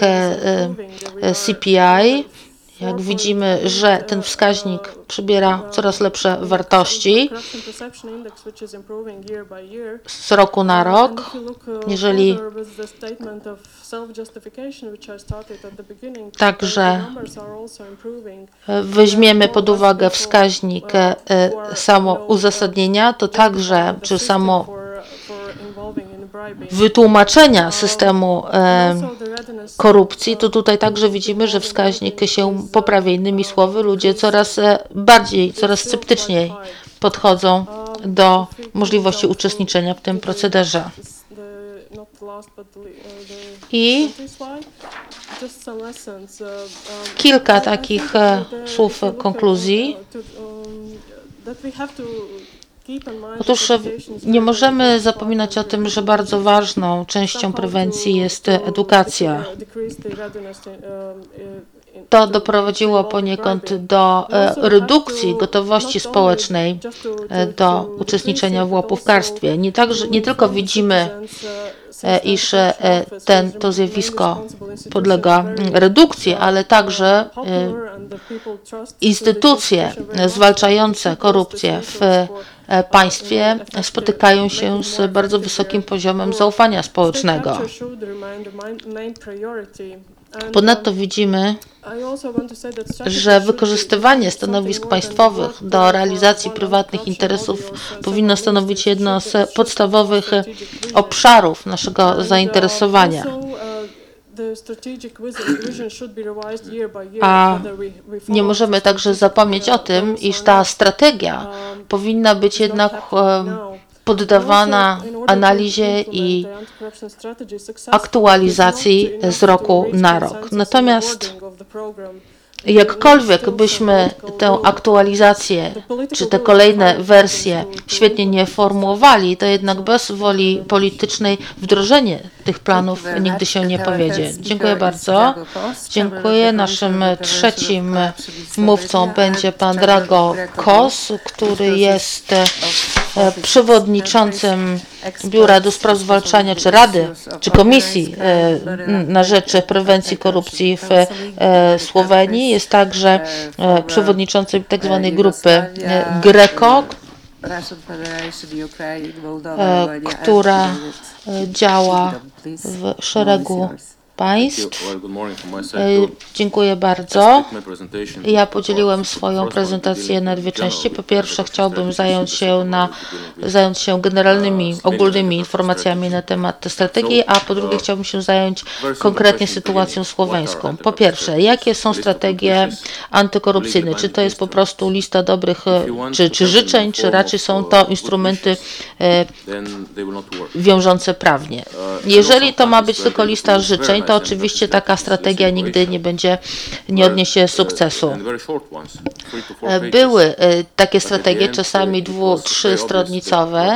CPI. Jak widzimy, że ten wskaźnik przybiera coraz lepsze wartości z roku na rok. Jeżeli także weźmiemy pod uwagę wskaźnik samouzasadnienia, to także, czy samo wytłumaczenia systemu korupcji, to tutaj także widzimy, że wskaźnik się poprawia. Innymi słowy, ludzie coraz sceptyczniej podchodzą do możliwości uczestniczenia w tym procederze. I kilka takich słów konkluzji. Otóż nie możemy zapominać o tym, że bardzo ważną częścią prewencji jest edukacja. To doprowadziło poniekąd do redukcji gotowości społecznej do uczestniczenia w łapówkarstwie. Nie tylko widzimy, iż to zjawisko podlega redukcji, ale także instytucje zwalczające korupcję w państwie spotykają się z bardzo wysokim poziomem zaufania społecznego. Ponadto widzimy, że wykorzystywanie stanowisk państwowych do realizacji prywatnych interesów powinno stanowić jedno z podstawowych obszarów naszego zainteresowania. A nie możemy także zapomnieć o tym, iż ta strategia powinna być jednak poddawana analizie i aktualizacji z roku na rok. Natomiast jakkolwiek byśmy tę aktualizację, czy te kolejne wersje świetnie nie formułowali, to jednak bez woli politycznej wdrożenie tych planów nigdy się nie powiedzie. Dziękuję bardzo. Dziękuję. Naszym trzecim mówcą będzie pan Drago Kos, który jest przewodniczącym Biura do Spraw Zwalczania, czy Rady, czy Komisji na rzecz prewencji korupcji w Słowenii. Jest także przewodniczącym tzw. grupy GRECO, która działa w szeregu państw. Dziękuję bardzo. Ja podzieliłem swoją prezentację na dwie części. Po pierwsze chciałbym zająć się generalnymi, ogólnymi informacjami na temat strategii, a po drugie chciałbym się zająć konkretnie sytuacją słoweńską. Po pierwsze, jakie są strategie antykorupcyjne? Czy to jest po prostu lista dobrych czy życzeń, czy raczej są to instrumenty wiążące prawnie? Jeżeli to ma być tylko lista życzeń, to oczywiście taka strategia nigdy nie odniesie sukcesu. Były takie strategie, czasami 2-3-stronnicowe,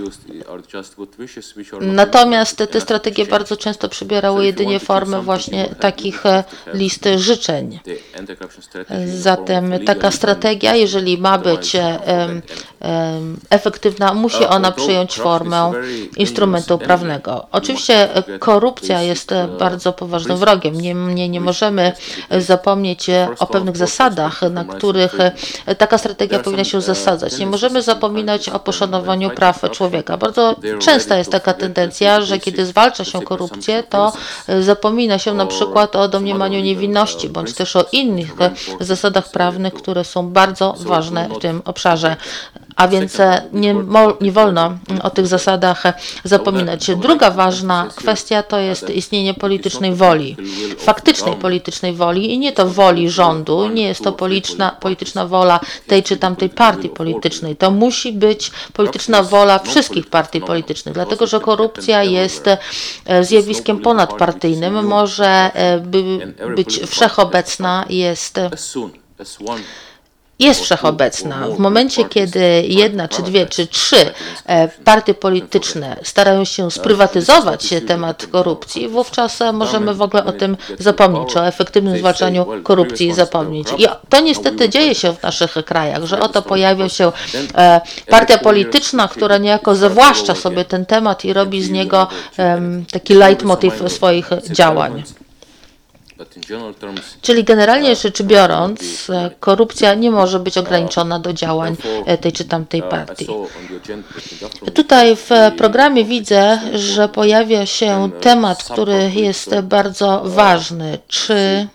natomiast te strategie bardzo często przybierały jedynie formę właśnie takich list życzeń. Zatem taka strategia, jeżeli ma być efektywna, musi ona przyjąć formę instrumentu prawnego. Oczywiście korupcja jest bardzo poważnym wrogiem. Nie możemy zapomnieć o pewnych zasadach, na których taka strategia powinna się zasadzać. Nie możemy zapominać o poszanowaniu praw człowieka. Bardzo częsta jest taka tendencja, że kiedy zwalcza się korupcję, to zapomina się na przykład o domniemaniu niewinności, bądź też o innych zasadach prawnych, które są bardzo ważne w tym obszarze. A więc nie wolno o tych zasadach zapominać. Druga ważna kwestia to jest istnienie politycznej woli, faktycznej politycznej woli i nie to woli rządu, nie jest to polityczna wola tej czy tamtej partii politycznej. To musi być polityczna wola wszystkich partii politycznych, dlatego że korupcja jest zjawiskiem ponadpartyjnym, może być wszechobecna, jest jest wszechobecna. W momencie, kiedy jedna, czy dwie, czy trzy partie polityczne starają się sprywatyzować temat korupcji, wówczas możemy w ogóle o tym zapomnieć, czy o efektywnym zwalczaniu korupcji zapomnieć. I to niestety dzieje się w naszych krajach, że oto pojawia się partia polityczna, która niejako zawłaszcza sobie ten temat i robi z niego taki leitmotiv swoich działań. Czyli generalnie rzecz biorąc, korupcja nie może być ograniczona do działań tej czy tamtej partii. Tutaj w programie widzę, że pojawia się temat, który jest bardzo ważny. Czy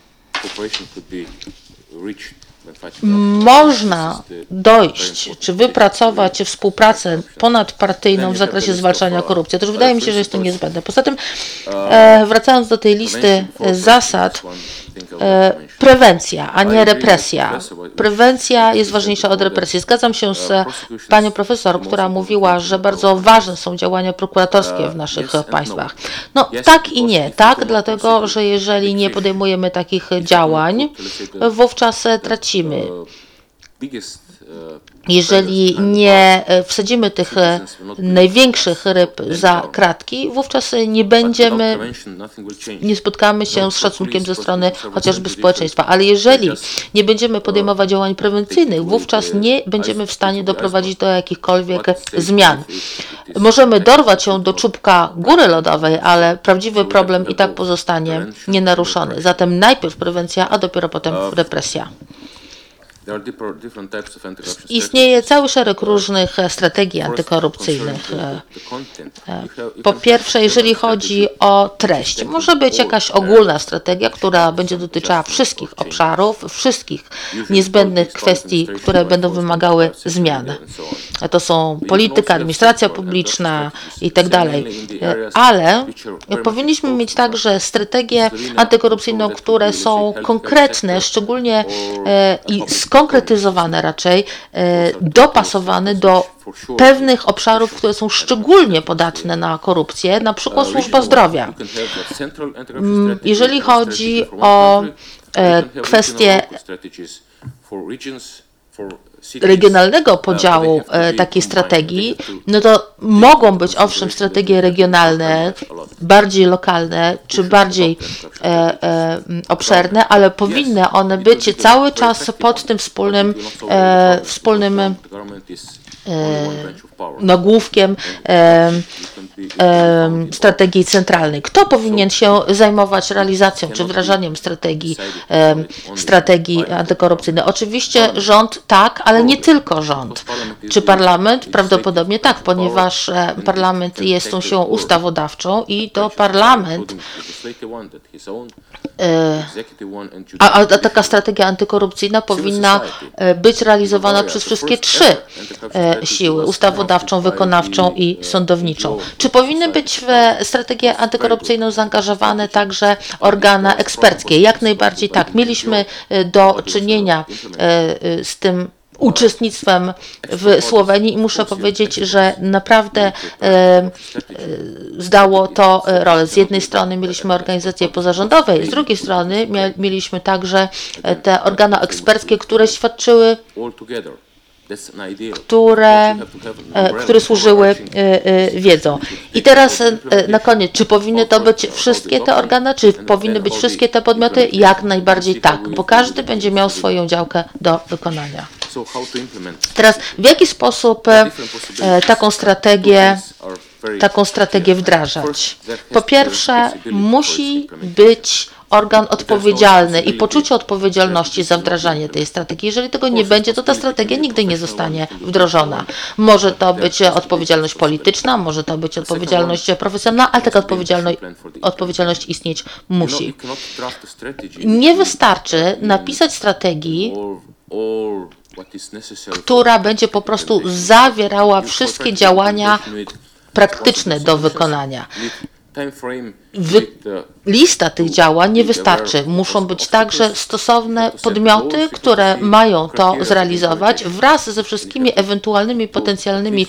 można dojść, czy wypracować współpracę ponadpartyjną w zakresie zwalczania korupcji? Otóż wydaje mi się, że jest to niezbędne. Poza tym, wracając do tej listy zasad, prewencja, a nie represja. Prewencja jest ważniejsza od represji. Zgadzam się z panią profesor, która mówiła, że bardzo ważne są działania prokuratorskie w naszych państwach. No tak i nie. Tak, dlatego, że jeżeli nie podejmujemy takich działań, wówczas tracimy. Jeżeli nie wsadzimy tych największych ryb za kratki, wówczas nie spotkamy się z szacunkiem ze strony chociażby społeczeństwa. Ale jeżeli nie będziemy podejmować działań prewencyjnych, wówczas nie będziemy w stanie doprowadzić do jakichkolwiek zmian. Możemy dorwać się do czubka góry lodowej, ale prawdziwy problem i tak pozostanie nienaruszony. Zatem najpierw prewencja, a dopiero potem represja. Istnieje cały szereg różnych strategii antykorupcyjnych. Po pierwsze, jeżeli chodzi o treść, może być jakaś ogólna strategia, która będzie dotyczyła wszystkich obszarów, wszystkich niezbędnych kwestii, które będą wymagały zmian. To są polityka, administracja publiczna i tak dalej. Ale powinniśmy mieć także strategie antykorupcyjne, które są konkretne, szczególnie i skonkretyzowane raczej, dopasowane do pewnych obszarów, które są szczególnie podatne na korupcję, na przykład służba zdrowia. Jeżeli chodzi o kwestie regionalnego podziału takiej strategii, no to mogą być owszem strategie regionalne, bardziej lokalne czy bardziej obszerne, ale powinny one być cały czas pod tym wspólnym nagłówkiem strategii centralnej. Kto powinien się zajmować realizacją czy wdrażaniem strategii antykorupcyjnej? Oczywiście rząd tak, ale nie tylko rząd. Czy parlament? Prawdopodobnie tak, ponieważ parlament jest tą siłą ustawodawczą i to parlament a taka strategia antykorupcyjna powinna być realizowana przez wszystkie trzy siły, ustawodawczą, wykonawczą i sądowniczą. Czy powinny być w strategię antykorupcyjną zaangażowane także organy eksperckie? Jak najbardziej tak. Mieliśmy do czynienia z tym uczestnictwem w Słowenii i muszę powiedzieć, że naprawdę zdało to rolę. Z jednej strony mieliśmy organizacje pozarządowe, z drugiej strony mieliśmy także te organy eksperckie, które świadczyły, które służyły wiedzą. I teraz na koniec, czy powinny to być wszystkie te organy, czy powinny być wszystkie te podmioty? Jak najbardziej tak, bo każdy będzie miał swoją działkę do wykonania. Teraz w jaki sposób taką strategię wdrażać? Po pierwsze, musi być organ odpowiedzialny i poczucie odpowiedzialności za wdrażanie tej strategii. Jeżeli tego nie będzie, to ta strategia nigdy nie zostanie wdrożona. Może to być odpowiedzialność polityczna, może to być odpowiedzialność profesjonalna, ale taka odpowiedzialność istnieć musi. Nie wystarczy napisać strategii, która będzie po prostu zawierała wszystkie działania praktyczne do wykonania. Lista tych działań nie wystarczy. Muszą być także stosowne podmioty, które mają to zrealizować wraz ze wszystkimi ewentualnymi potencjalnymi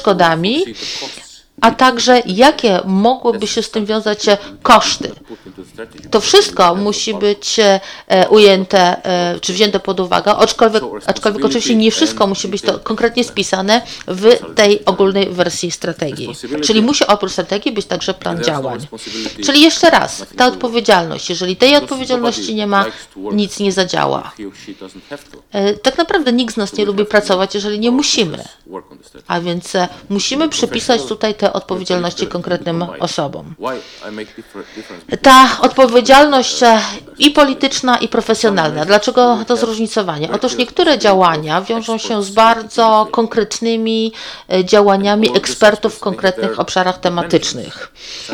przeszkodami, a także jakie mogłyby się z tym wiązać koszty. To wszystko musi być ujęte czy wzięte pod uwagę, aczkolwiek oczywiście nie wszystko musi być to konkretnie spisane w tej ogólnej wersji strategii. Czyli musi oprócz strategii być także plan działań. Czyli jeszcze raz, ta odpowiedzialność, jeżeli tej odpowiedzialności nie ma, nic nie zadziała. Tak naprawdę nikt z nas nie lubi pracować, jeżeli nie musimy. A więc musimy przypisać tutaj te odpowiedzialności konkretnym osobom. Ta odpowiedzialność i polityczna, i profesjonalna. Dlaczego to zróżnicowanie? Otóż niektóre działania wiążą się z bardzo konkretnymi działaniami ekspertów w konkretnych obszarach tematycznych.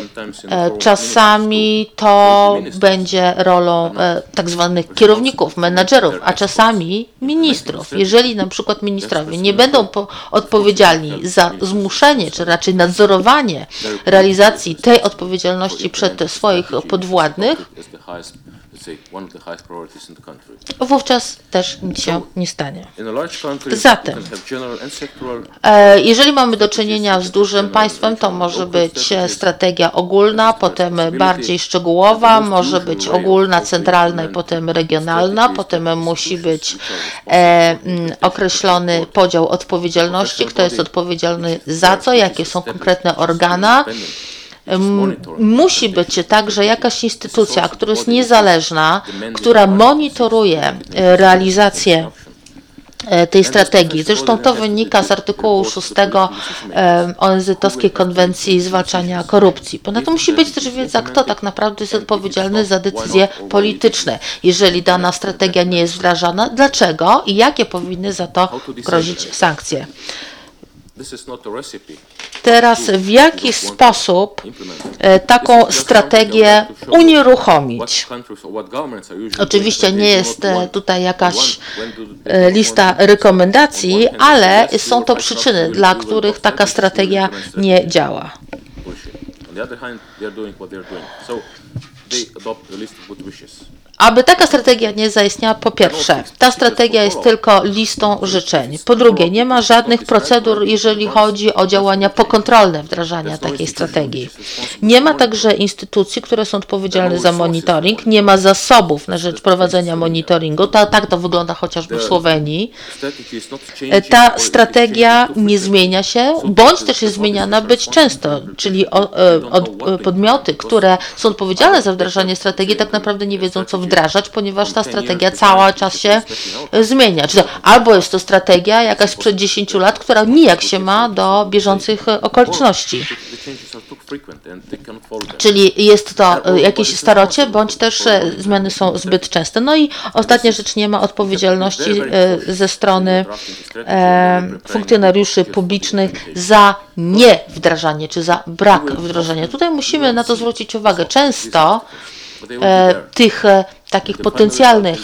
Czasami to będzie rolą tak zwanych kierowników, menadżerów, a czasami ministrów. Jeżeli na przykład ministrowie nie będą odpowiedzialni za zmuszenie, czy raczej nadzorowanie realizacji tej odpowiedzialności przed swoich podwładnych, wówczas też nic się nie stanie. Zatem, jeżeli mamy do czynienia z dużym państwem, to może być strategia ogólna, potem bardziej szczegółowa, może być ogólna, centralna i potem regionalna, potem musi być określony podział odpowiedzialności, kto jest odpowiedzialny za co, jakie są konkretne organa. Musi być także jakaś instytucja, która jest niezależna, która monitoruje realizację tej strategii. Zresztą to wynika z artykułu 6 ONZ-owskiej Konwencji Zwalczania Korupcji. Ponadto musi być też wiedza, kto tak naprawdę jest odpowiedzialny za decyzje polityczne. Jeżeli dana strategia nie jest wdrażana, dlaczego i jakie powinny za to grozić sankcje. Teraz w jaki sposób taką strategię unieruchomić? Oczywiście nie jest tutaj jakaś lista rekomendacji, ale są to przyczyny, dla których taka strategia nie działa. Aby taka strategia nie zaistniała, po pierwsze, ta strategia jest tylko listą życzeń. Po drugie, nie ma żadnych procedur, jeżeli chodzi o działania pokontrolne wdrażania takiej strategii. Nie ma także instytucji, które są odpowiedzialne za monitoring, nie ma zasobów na rzecz prowadzenia monitoringu. Tak to wygląda chociażby w Słowenii. Ta strategia nie zmienia się, bądź też jest zmieniana być często, czyli podmioty, które są odpowiedzialne za wdrażanie strategii, tak naprawdę nie wiedzą, co wdrażać, ponieważ ta strategia cały czas się zmienia. Czyli albo jest to strategia jakaś sprzed 10 lat, która nijak się ma do bieżących okoliczności. Czyli jest to jakieś starocie, bądź też zmiany są zbyt częste. No i ostatnia rzecz, nie ma odpowiedzialności ze strony funkcjonariuszy publicznych za niewdrażanie, czy za brak wdrożenia. Tutaj musimy na to zwrócić uwagę. Często tych takich potencjalnych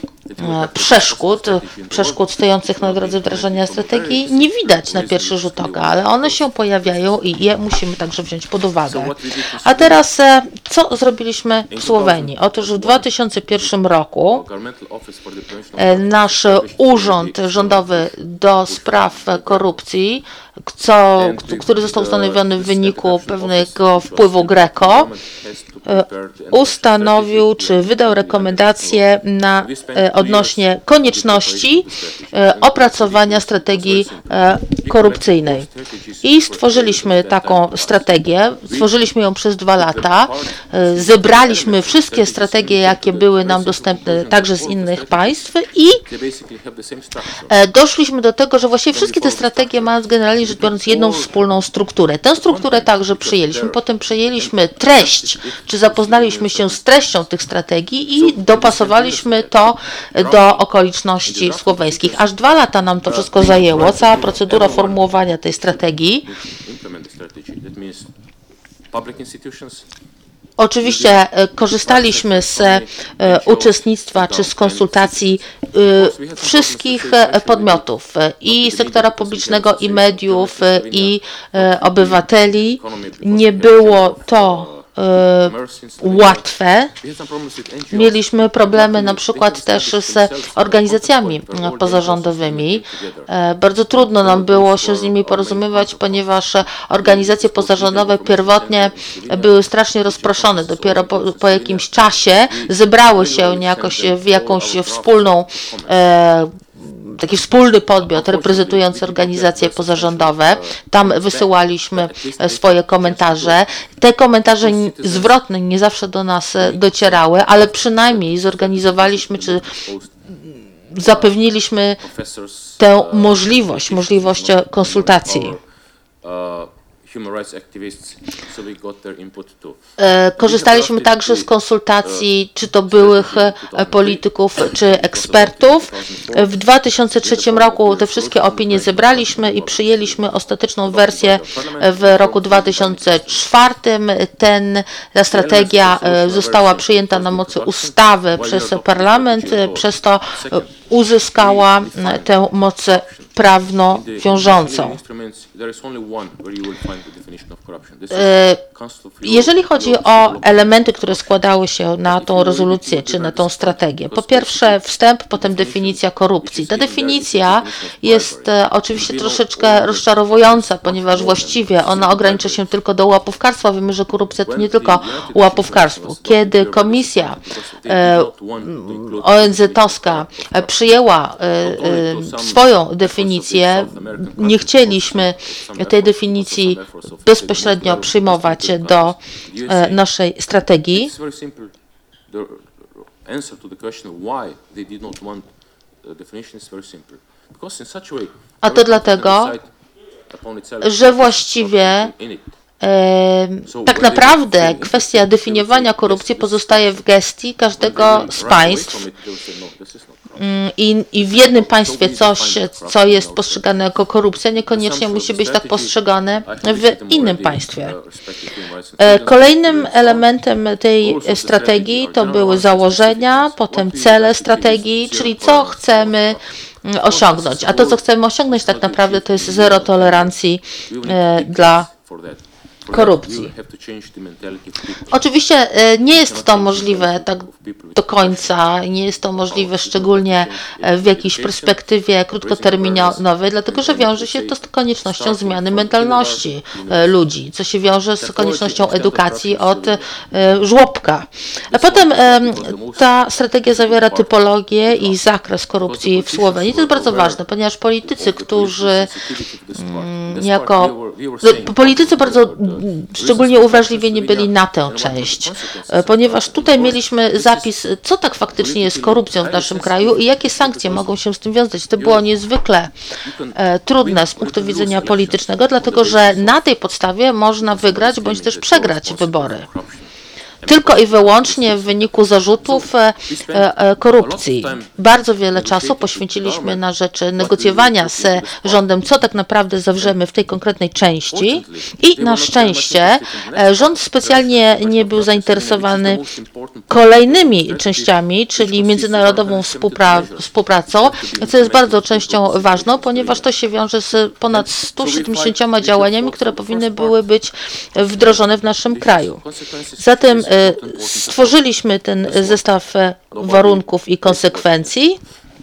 przeszkód stojących na drodze wdrażania strategii nie widać na pierwszy rzut oka, ale one się pojawiają i je musimy także wziąć pod uwagę. A teraz co zrobiliśmy w Słowenii? Otóż w 2001 roku nasz urząd rządowy do spraw korupcji, który został ustanowiony w wyniku pewnego wpływu GRECO, ustanowił czy wydał rekomendacje odnośnie konieczności opracowania strategii korupcyjnej. I stworzyliśmy taką strategię, stworzyliśmy ją przez 2 lata, zebraliśmy wszystkie strategie, jakie były nam dostępne także z innych państw i doszliśmy do tego, że właściwie wszystkie te strategie mają generalnie rzecz biorąc jedną wspólną strukturę. Tę strukturę także przyjęliśmy, potem przyjęliśmy treść, czy zapoznaliśmy się z treścią tych strategii i dopasowaliśmy to do okoliczności słoweńskich. Aż 2 lata nam to wszystko zajęło, cała procedura formułowania tej strategii. Oczywiście korzystaliśmy z uczestnictwa czy z konsultacji wszystkich podmiotów i sektora publicznego, i mediów, i obywateli. Nie było to łatwe. Mieliśmy problemy na przykład też z organizacjami pozarządowymi. Bardzo trudno nam było się z nimi porozumiewać, ponieważ organizacje pozarządowe pierwotnie były strasznie rozproszone. Dopiero po jakimś czasie zebrały się jakoś w jakąś wspólną taki wspólny podmiot reprezentujący organizacje pozarządowe. Tam wysyłaliśmy swoje komentarze. Te komentarze zwrotne nie zawsze do nas docierały, ale przynajmniej zorganizowaliśmy czy zapewniliśmy tę możliwość konsultacji. Korzystaliśmy także z konsultacji, czy to byłych polityków, czy ekspertów. W 2003 roku te wszystkie opinie zebraliśmy i przyjęliśmy ostateczną wersję w roku 2004. Ta strategia została przyjęta na mocy ustawy przez parlament, przez to uzyskała tę moc prawno wiążącą. Jeżeli chodzi o elementy, które składały się na tą rezolucję czy na tą strategię, po pierwsze wstęp, potem definicja korupcji. Ta definicja jest oczywiście troszeczkę rozczarowująca, ponieważ właściwie ona ogranicza się tylko do łapówkarstwa. Wiemy, że korupcja to nie tylko łapówkarstwo. Kiedy komisja ONZ-owska przyjęła swoją definicję, nie chcieliśmy tej definicji bezpośrednio przyjmować do naszej strategii. A to dlatego, że właściwie tak naprawdę kwestia definiowania korupcji pozostaje w gestii każdego z państw. I w jednym państwie coś, co jest postrzegane jako korupcja, niekoniecznie musi być tak postrzegane w innym państwie. Kolejnym elementem tej strategii to były założenia, potem cele strategii, czyli co chcemy osiągnąć. A to, co chcemy osiągnąć tak naprawdę, to jest zero tolerancji dla korupcji. Oczywiście nie jest to możliwe tak do końca, nie jest to możliwe szczególnie w jakiejś perspektywie krótkoterminowej, dlatego że wiąże się to z koniecznością zmiany mentalności ludzi, co się wiąże z koniecznością edukacji od żłobka. A potem ta strategia zawiera typologię i zakres korupcji w Słowenii. To jest bardzo ważne, ponieważ politycy bardzo szczególnie uwrażliwieni byli na tę część, ponieważ tutaj mieliśmy zapis, co tak faktycznie jest korupcją w naszym kraju i jakie sankcje mogą się z tym wiązać. To było niezwykle trudne z punktu widzenia politycznego, dlatego że na tej podstawie można wygrać bądź też przegrać wybory. Tylko i wyłącznie w wyniku zarzutów korupcji. Bardzo wiele czasu poświęciliśmy na rzecz negocjowania z rządem, co tak naprawdę zawrzemy w tej konkretnej części i na szczęście rząd specjalnie nie był zainteresowany kolejnymi częściami, czyli międzynarodową współpracą, co jest bardzo częścią ważną, ponieważ to się wiąże z ponad 170 działaniami, które powinny były być wdrożone w naszym kraju. Zatem stworzyliśmy ten zestaw warunków i konsekwencji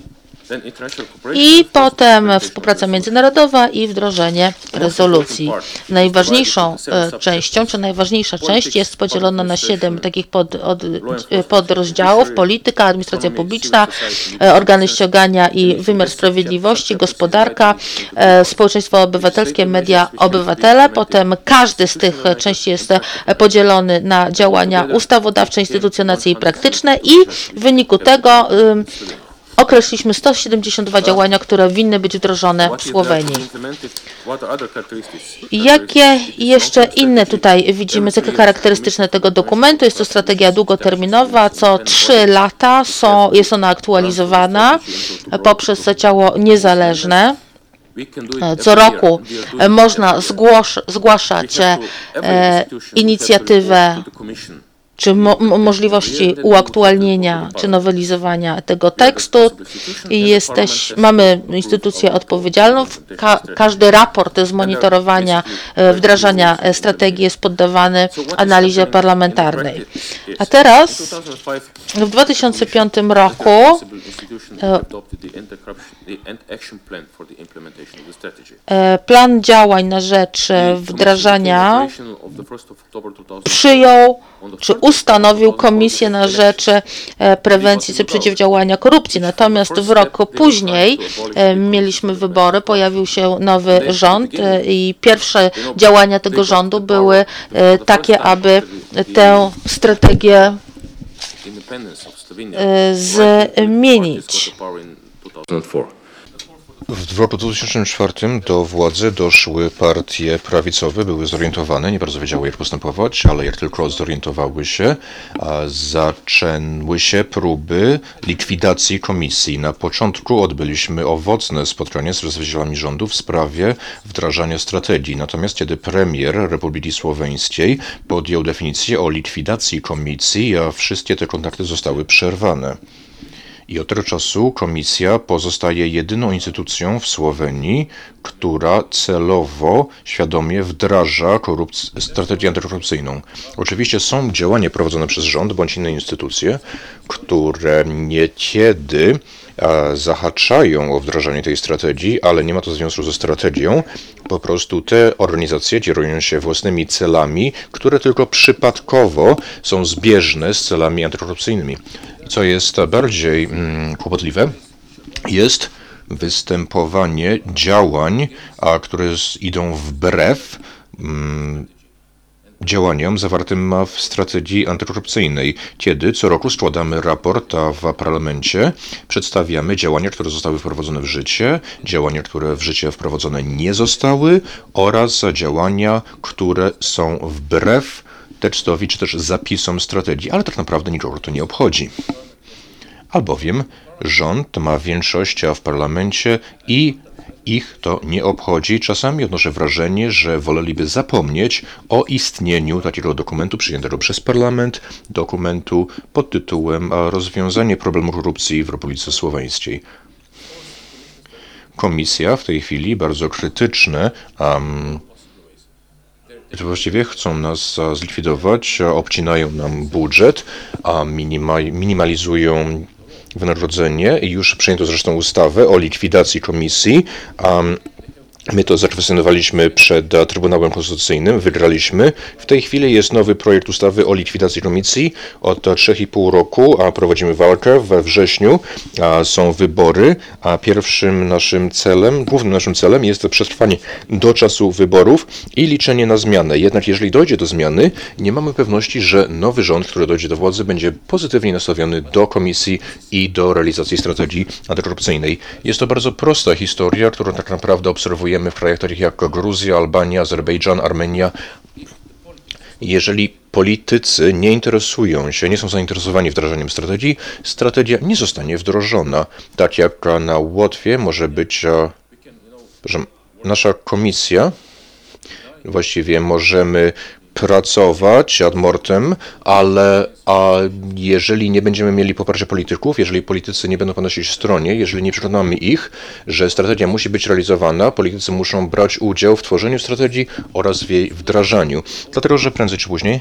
i potem współpraca międzynarodowa i wdrożenie rezolucji. Najważniejszą częścią, czy najważniejsza część jest podzielona na 7 takich podrozdziałów: polityka, administracja publiczna, organy ścigania i wymiar sprawiedliwości, gospodarka, społeczeństwo obywatelskie, media, obywatele. Potem każdy z tych części jest podzielony na działania ustawodawcze, instytucjonalne i praktyczne i w wyniku tego określiliśmy 172 działania, które winny być wdrożone w Słowenii. Jakie jeszcze inne tutaj widzimy cechy charakterystyczne tego dokumentu? Jest to strategia długoterminowa. Co 3 lata jest ona aktualizowana poprzez ciało niezależne. Co roku można zgłaszać inicjatywę czy możliwości uaktualnienia czy nowelizowania tego tekstu. I mamy instytucję odpowiedzialną. Każdy raport z monitorowania wdrażania strategii jest poddawany analizie parlamentarnej. A teraz w 2005 roku plan działań na rzecz wdrażania przyjął czy ustanowił Komisję na rzecz prewencji czy przeciwdziałania korupcji. Natomiast w roku później mieliśmy wybory, pojawił się nowy rząd i pierwsze działania tego rządu były takie, aby tę strategię zmienić. W roku 2004 do władzy doszły partie prawicowe, były zorientowane, nie bardzo wiedziały jak postępować, ale jak tylko zorientowały się, zaczęły się próby likwidacji komisji. Na początku odbyliśmy owocne spotkanie z przedstawicielami rządu w sprawie wdrażania strategii. Natomiast kiedy premier Republiki Słoweńskiej podjął definicję o likwidacji komisji, wszystkie te kontakty zostały przerwane. I od tego czasu Komisja pozostaje jedyną instytucją w Słowenii, która celowo, świadomie wdraża strategię antykorupcyjną. Oczywiście są działania prowadzone przez rząd bądź inne instytucje, które niekiedy zahaczają o wdrażanie tej strategii, ale nie ma to związku ze strategią. Po prostu te organizacje kierują się własnymi celami, które tylko przypadkowo są zbieżne z celami antykorupcyjnymi. Co jest bardziej kłopotliwe, jest występowanie działań, które idą wbrew działaniom zawartym w strategii antykorupcyjnej, kiedy co roku składamy raport w parlamencie, przedstawiamy działania, które zostały wprowadzone w życie, działania, które w życie wprowadzone nie zostały oraz działania, które są wbrew tekstowi czy też zapisom strategii, ale tak naprawdę nikogo to nie obchodzi. Albowiem rząd ma większość w parlamencie i ich to nie obchodzi. Czasami odnoszę wrażenie, że woleliby zapomnieć o istnieniu takiego dokumentu przyjętego przez parlament, dokumentu pod tytułem Rozwiązanie problemu korupcji w Republice Słoweńskiej. Komisja w tej chwili bardzo krytyczne właściwie chcą nas zlikwidować, obcinają nam budżet, minimalizują wynagrodzenie i już przyjęto zresztą ustawę o likwidacji komisji. My to zakwestionowaliśmy przed Trybunałem Konstytucyjnym, wygraliśmy. W tej chwili jest nowy projekt ustawy o likwidacji komisji. Od 3,5 roku prowadzimy walkę. We wrześniu są wybory, a głównym naszym celem jest przetrwanie do czasu wyborów i liczenie na zmianę. Jednak jeżeli dojdzie do zmiany, nie mamy pewności, że nowy rząd, który dojdzie do władzy, będzie pozytywnie nastawiony do komisji i do realizacji strategii antykorupcyjnej. Jest to bardzo prosta historia, którą tak naprawdę obserwujemy w krajach takich jak Gruzja, Albania, Azerbejdżan, Armenia. Jeżeli politycy nie interesują się, nie są zainteresowani wdrażaniem strategii, strategia nie zostanie wdrożona. Tak jak na Łotwie może być, że nasza komisja, właściwie możemy pracować ad mortem, ale jeżeli nie będziemy mieli poparcia polityków, jeżeli politycy nie będą po naszej stronie, jeżeli nie przekonamy ich, że strategia musi być realizowana, politycy muszą brać udział w tworzeniu strategii oraz w jej wdrażaniu. Dlatego, że prędzej czy później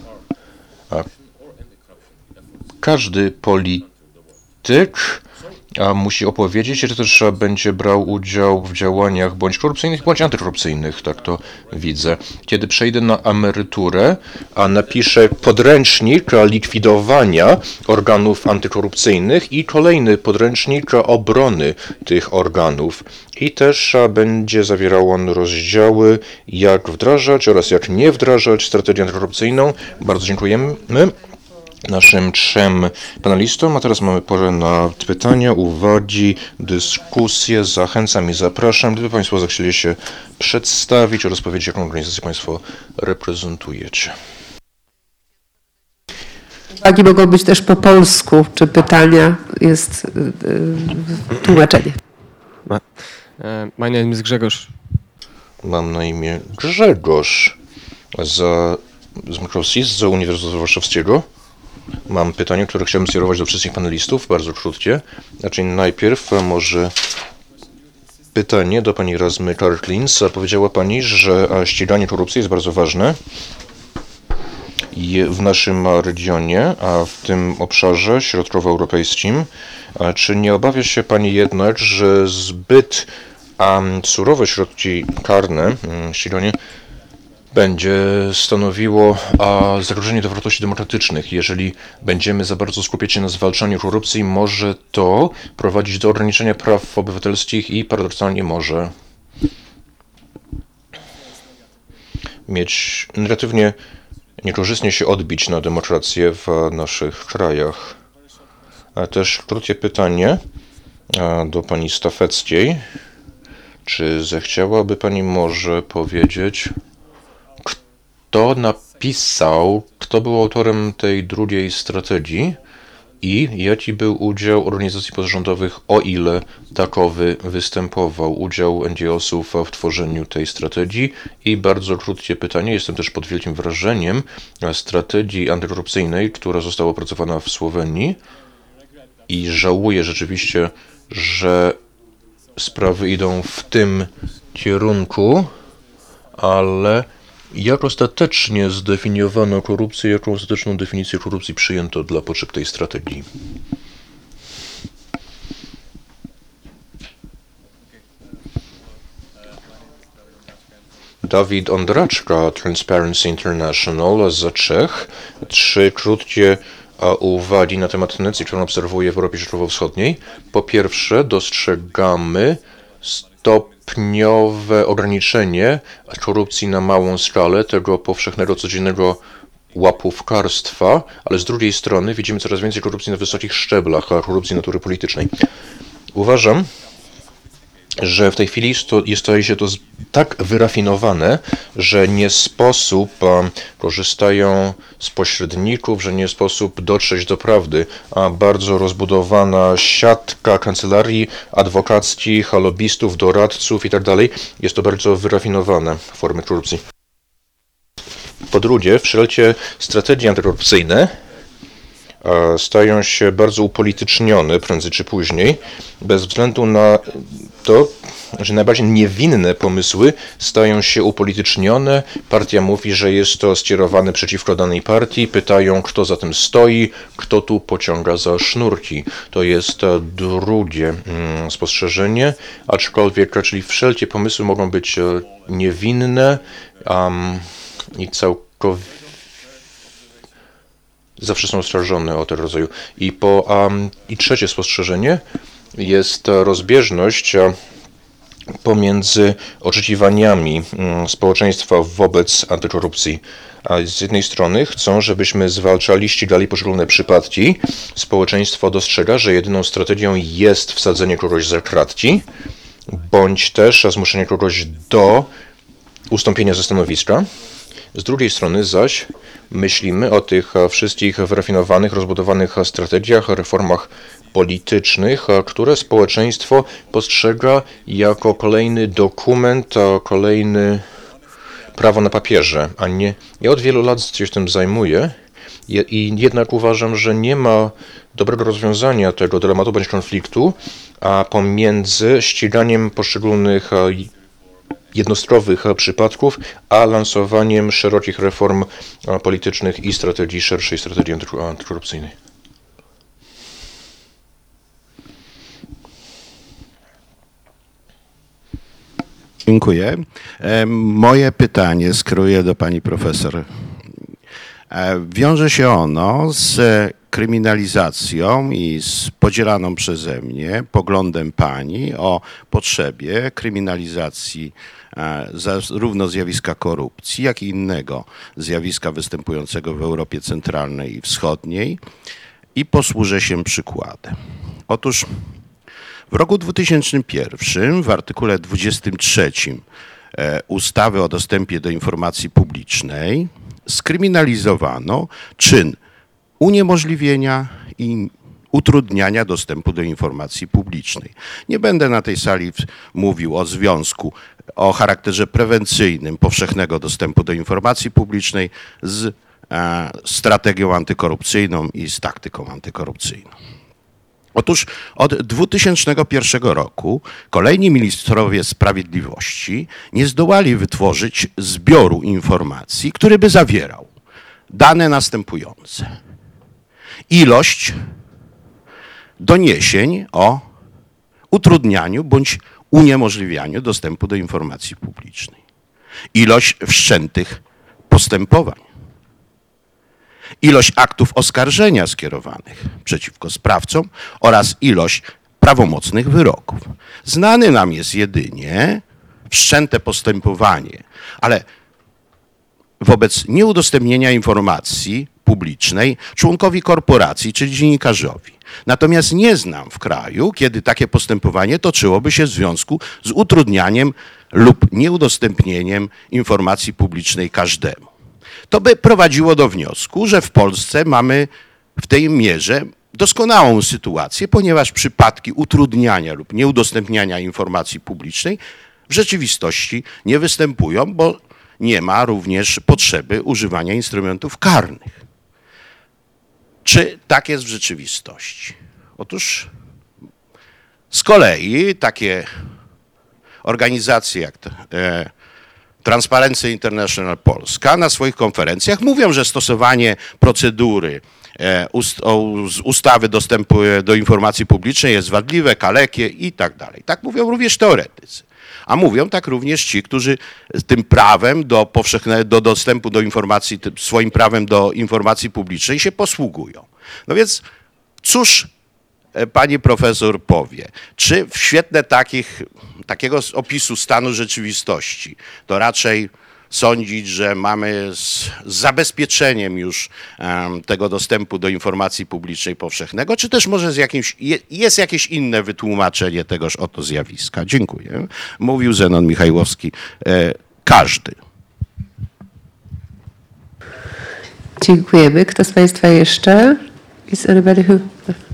każdy polityk musi opowiedzieć, że też będzie brał udział w działaniach bądź korupcyjnych, bądź antykorupcyjnych, tak to widzę. Kiedy przejdę na emeryturę, napiszę podręcznik likwidowania organów antykorupcyjnych i kolejny podręcznik obrony tych organów. I też będzie zawierał on rozdziały, jak wdrażać oraz jak nie wdrażać strategię antykorupcyjną. Bardzo dziękujemy naszym 3 panelistom, a teraz mamy porę na pytania, uwagi, dyskusje. Zachęcam i zapraszam, gdyby Państwo zechcieli się przedstawić oraz powiedzieć, jaką organizację Państwo reprezentujecie. Uwagi mogą być też po polsku, czy pytania, jest tłumaczenie. My name is Grzegorz. Mam na imię Grzegorz. Zmkrowski z Uniwersytetu Warszawskiego. Mam pytanie, które chciałbym skierować do wszystkich panelistów, bardzo krótkie. Znaczy najpierw może pytanie do pani Razmy Karklins. Powiedziała pani, że ściganie korupcji jest bardzo ważne w naszym regionie, a w tym obszarze środkowoeuropejskim. Czy nie obawia się pani jednak, że zbyt surowe środki karne, ściganie, będzie stanowiło zagrożenie do wartości demokratycznych? Jeżeli będziemy za bardzo skupiać się na zwalczaniu korupcji, może to prowadzić do ograniczenia praw obywatelskich i paradoksalnie może mieć negatywnie, niekorzystnie się odbić na demokrację w naszych krajach. A też krótkie pytanie do pani Stafeckiej. Czy zechciałaby pani może powiedzieć, kto był autorem tej drugiej strategii i jaki był udział organizacji pozarządowych, o ile takowy występował, udział NGO-sów w tworzeniu tej strategii? I bardzo krótkie pytanie, jestem też pod wielkim wrażeniem strategii antykorupcyjnej, która została opracowana w Słowenii i żałuję rzeczywiście, że sprawy idą w tym kierunku, ale jak ostatecznie zdefiniowano korupcję, jaką ostateczną definicję korupcji przyjęto dla potrzeb tej strategii? Dawid Ondraczka, Transparency International z Czech. 3 krótkie uwagi na temat tendencji, którą obserwuję w Europie Środkowo-Wschodniej. Po pierwsze, dostrzegamy stopniowe ograniczenie korupcji na małą skalę, tego powszechnego, codziennego łapówkarstwa, ale z drugiej strony widzimy coraz więcej korupcji na wysokich szczeblach, korupcji natury politycznej. Uważam, że w tej chwili staje się to tak wyrafinowane, że nie sposób korzystają z pośredników, że nie sposób dotrzeć do prawdy, a bardzo rozbudowana siatka kancelarii adwokackich, lobbystów, doradców itd. Jest to bardzo wyrafinowane formy korupcji. Po drugie, wszelkie strategie antykorupcyjne stają się bardzo upolitycznione prędzej czy później, bez względu na to, że najbardziej niewinne pomysły stają się upolitycznione. Partia mówi, że jest to skierowane przeciwko danej partii, pytają, kto za tym stoi, kto tu pociąga za sznurki. To jest drugie spostrzeżenie, aczkolwiek, czyli wszelkie pomysły mogą być niewinne i całkowicie zawsze są oskarżone o tego rodzaju. I trzecie spostrzeżenie jest rozbieżność pomiędzy oczekiwaniami społeczeństwa wobec antykorupcji. Z jednej strony chcą, żebyśmy zwalczali, ścigali poszczególne przypadki. Społeczeństwo dostrzega, że jedyną strategią jest wsadzenie kogoś za kratki, bądź też zmuszenie kogoś do ustąpienia ze stanowiska. Z drugiej strony zaś myślimy o tych wszystkich wyrafinowanych, rozbudowanych strategiach, reformach politycznych, które społeczeństwo postrzega jako kolejny dokument, kolejny prawo na papierze, a nie... Ja od wielu lat się tym zajmuję i jednak uważam, że nie ma dobrego rozwiązania tego dylematu bądź konfliktu pomiędzy ściganiem poszczególnych jednostkowych przypadków, a lansowaniem szerokich reform politycznych i szerszej strategii antykorupcyjnej. Dziękuję. Moje pytanie skieruję do pani profesor. Wiąże się ono z kryminalizacją i z podzielaną przeze mnie poglądem pani o potrzebie kryminalizacji zarówno zjawiska korupcji, jak i innego zjawiska występującego w Europie Centralnej i Wschodniej i posłużę się przykładem. Otóż w roku 2001 w artykule 23 ustawy o dostępie do informacji publicznej skryminalizowano czyn uniemożliwienia i utrudniania dostępu do informacji publicznej. Nie będę na tej sali mówił o związku o charakterze prewencyjnym powszechnego dostępu do informacji publicznej z strategią antykorupcyjną i z taktyką antykorupcyjną. Otóż od 2001 roku kolejni ministrowie sprawiedliwości nie zdołali wytworzyć zbioru informacji, który by zawierał dane następujące. Ilość doniesień o utrudnianiu bądź uniemożliwianiu dostępu do informacji publicznej. Ilość wszczętych postępowań. Ilość aktów oskarżenia skierowanych przeciwko sprawcom oraz ilość prawomocnych wyroków. Znany nam jest jedynie wszczęte postępowanie, ale wobec nieudostępnienia informacji publicznej członkowi korporacji czy dziennikarzowi. Natomiast nie znam w kraju, kiedy takie postępowanie toczyłoby się w związku z utrudnianiem lub nieudostępnieniem informacji publicznej każdemu. To by prowadziło do wniosku, że w Polsce mamy w tej mierze doskonałą sytuację, ponieważ przypadki utrudniania lub nieudostępniania informacji publicznej w rzeczywistości nie występują, bo nie ma również potrzeby używania instrumentów karnych. Czy tak jest w rzeczywistości? Otóż z kolei takie organizacje jak Transparency International Polska na swoich konferencjach mówią, że stosowanie procedury z ustawy dostępu do informacji publicznej jest wadliwe, kalekie i tak dalej. Tak mówią również teoretycy. A mówią tak również ci, którzy tym prawem do dostępu do informacji, swoim prawem do informacji publicznej się posługują. No więc cóż pani profesor powie? Czy w świetle takiego opisu stanu rzeczywistości to raczej sądzić, że mamy z zabezpieczeniem już tego dostępu do informacji publicznej powszechnego, czy też może jest jakieś inne wytłumaczenie tegoż oto zjawiska? Dziękuję. Mówił Zenon Michajłowski. Każdy. Dziękujemy. Kto z państwa jeszcze? Is anybody who...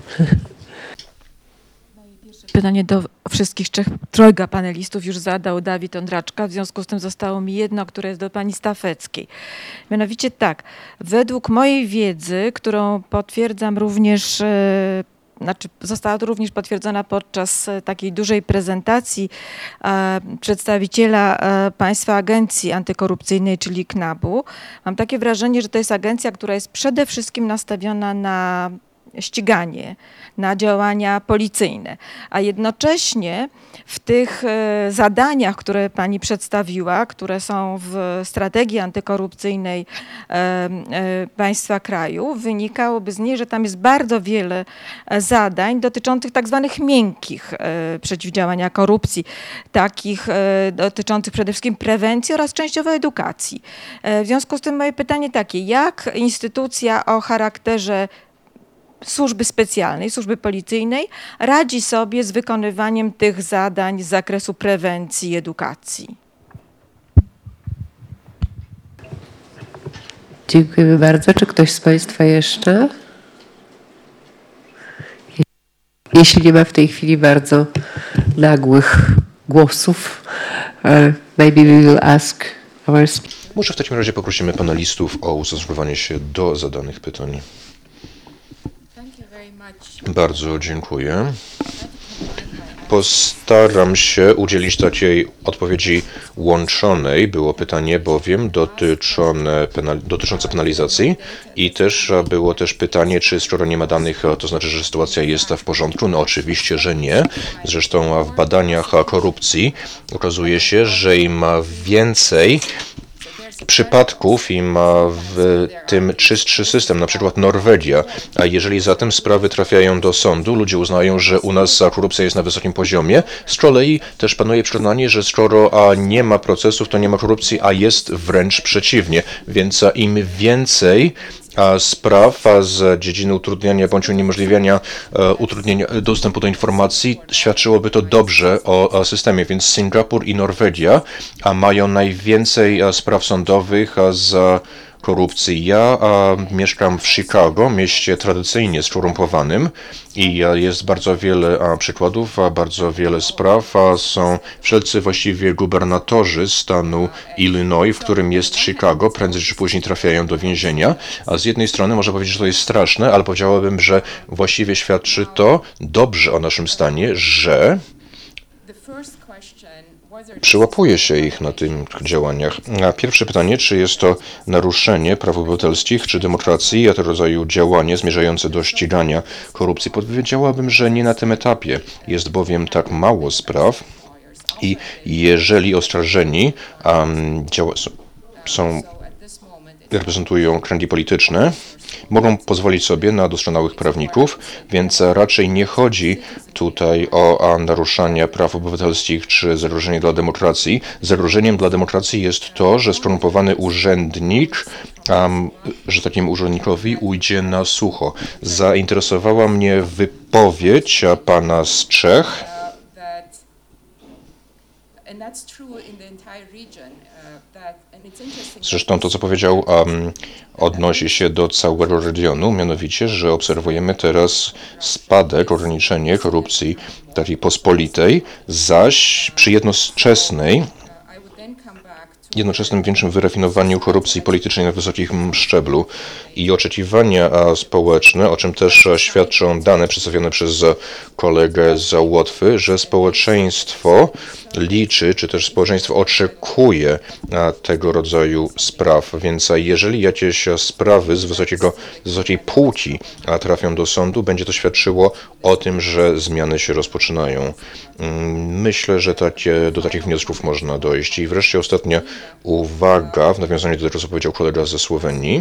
Pytanie do wszystkich trojga panelistów już zadał Dawid Ondraczka, w związku z tym zostało mi jedno, które jest do pani Stafeckiej. Mianowicie tak, według mojej wiedzy, którą potwierdzam również, została to również potwierdzona podczas takiej dużej prezentacji przedstawiciela Państwa Agencji Antykorupcyjnej, czyli KNAB-u. Mam takie wrażenie, że to jest agencja, która jest przede wszystkim nastawiona na ściganie, na działania policyjne, a jednocześnie w tych zadaniach, które pani przedstawiła, które są w strategii antykorupcyjnej państwa kraju, wynikałoby z niej, że tam jest bardzo wiele zadań dotyczących tak zwanych miękkich przeciwdziałania korupcji, takich dotyczących przede wszystkim prewencji oraz częściowo edukacji. W związku z tym moje pytanie takie, jak instytucja o charakterze służby specjalnej, służby policyjnej radzi sobie z wykonywaniem tych zadań z zakresu prewencji i edukacji? Dziękujemy bardzo. Czy ktoś z państwa jeszcze? Jeśli nie ma w tej chwili bardzo nagłych głosów, maybe we will ask our... Może w takim razie poprosimy panelistów o ustosunkowanie się do zadanych pytań. Bardzo dziękuję. Postaram się udzielić takiej odpowiedzi łączonej. Było pytanie bowiem dotyczące penalizacji i też było też pytanie, czy skoro nie ma danych, to znaczy, że sytuacja jest w porządku. No oczywiście, że nie. Zresztą w badaniach korupcji okazuje się, że im więcej przypadków i ma w tym czystszy system, na przykład Norwegia, a jeżeli zatem sprawy trafiają do sądu, ludzie uznają, że u nas korupcja jest na wysokim poziomie, z kolei też panuje przekonanie, że skoro nie ma procesów, to nie ma korupcji, a jest wręcz przeciwnie, więc im więcej spraw z dziedziny utrudniania bądź uniemożliwiania utrudnienia dostępu do informacji, świadczyłoby to dobrze o systemie, więc Singapur i Norwegia mają najwięcej spraw sądowych z korupcji. Ja mieszkam w Chicago, mieście tradycyjnie skorumpowanym i jest bardzo wiele przykładów, bardzo wiele spraw. Są wszelcy właściwie gubernatorzy stanu Illinois, w którym jest Chicago, prędzej czy później trafiają do więzienia. A z jednej strony można powiedzieć, że to jest straszne, ale powiedziałabym, że właściwie świadczy to dobrze o naszym stanie, że przyłapuje się ich na tych działaniach. A pierwsze pytanie, czy jest to naruszenie praw obywatelskich, czy demokracji, a to rodzaju działanie zmierzające do ścigania korupcji? Powiedziałabym, że nie na tym etapie. Jest bowiem tak mało spraw i jeżeli oskarżeni reprezentują kręgi polityczne, mogą pozwolić sobie na doskonałych prawników, więc raczej nie chodzi tutaj o naruszania praw obywatelskich czy zagrożenie dla demokracji. Zagrożeniem dla demokracji jest to, że skorumpowany urzędnik, że takim urzędnikowi ujdzie na sucho. Zainteresowała mnie wypowiedź pana z Czech. Zresztą to, co powiedział, odnosi się do całego regionu, mianowicie, że obserwujemy teraz spadek, ograniczenie korupcji takiej pospolitej, zaś przy jednoczesnym większym wyrafinowaniu korupcji politycznej na wysokim szczeblu i oczekiwania społeczne, o czym też świadczą dane przedstawione przez kolegę z Łotwy, że społeczeństwo liczy, czy też społeczeństwo oczekuje tego rodzaju spraw. Więc jeżeli jakieś sprawy z wysokiej półki trafią do sądu, będzie to świadczyło o tym, że zmiany się rozpoczynają. Myślę, że do takich wniosków można dojść. I wreszcie ostatnia uwaga w nawiązaniu do tego, co powiedział kolega ze Słowenii.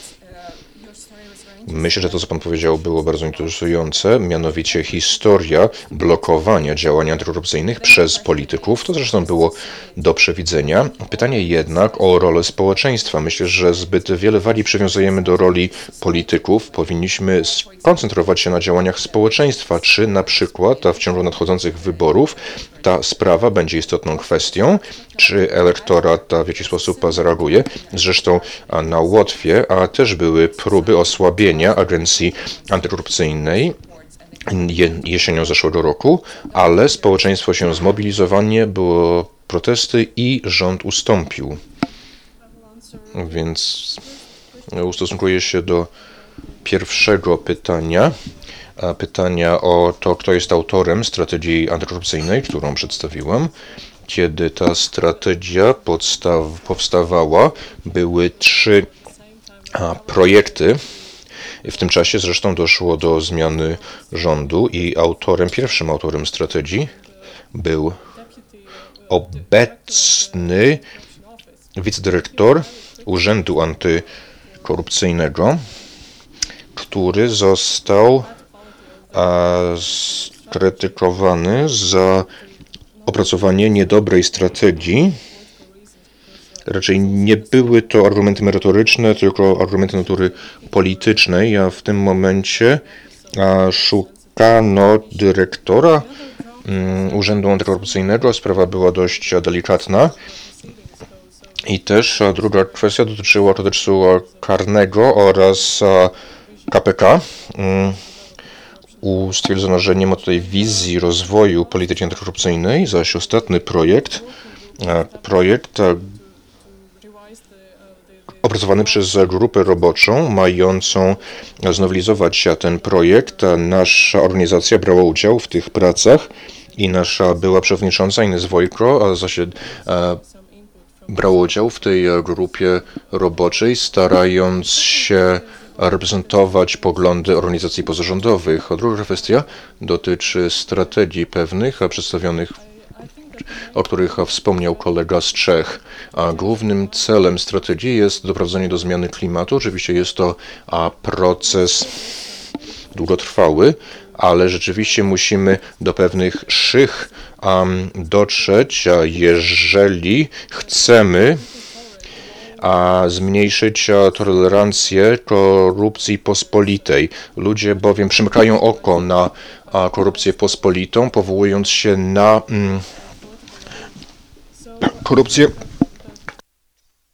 Myślę, że to, co pan powiedział, było bardzo interesujące, mianowicie historia blokowania działań antykorupcyjnych przez polityków. To zresztą było do przewidzenia. Pytanie jednak o rolę społeczeństwa. Myślę, że zbyt wiele wagi przywiązujemy do roli polityków. Powinniśmy skoncentrować się na działaniach społeczeństwa, czy na przykład w ciągu nadchodzących wyborów ta sprawa będzie istotną kwestią, czy elektorat w jakiś sposób zareaguje. Zresztą na Łotwie też były próby osłabienia agencji antykorupcyjnej jesienią zeszłego roku, ale społeczeństwo się zmobilizowało, były protesty i rząd ustąpił. Więc ustosunkuję się do pierwszego pytania o to, kto jest autorem strategii antykorupcyjnej, którą przedstawiłem. Kiedy ta strategia powstawała, były 3 projekty. W tym czasie zresztą doszło do zmiany rządu i pierwszym autorem strategii był obecny wicedyrektor Urzędu Antykorupcyjnego, który został skrytykowany za opracowanie niedobrej strategii. Raczej nie były to argumenty merytoryczne, tylko argumenty natury politycznej, a w tym momencie szukano dyrektora Urzędu Antykorupcyjnego. Sprawa była dość delikatna. I też druga kwestia dotyczyła kodeksu karnego oraz KPK. Stwierdzono, że nie ma tutaj wizji rozwoju polityki antykorupcyjnej, zaś ostatni projekt opracowany przez grupę roboczą mającą znowelizować ten projekt. Nasza organizacja brała udział w tych pracach i nasza była przewodnicząca Ines Wojko brała udział w tej grupie roboczej, starając się reprezentować poglądy organizacji pozarządowych. A druga kwestia dotyczy strategii pewnych przedstawionych, o których wspomniał kolega z Czech. A głównym celem strategii jest doprowadzenie do zmiany klimatu. Oczywiście jest to proces długotrwały, ale rzeczywiście musimy do pewnych szych dotrzeć, jeżeli chcemy zmniejszyć tolerancję korupcji pospolitej. Ludzie bowiem przymykają oko na korupcję pospolitą, powołując się na korupcję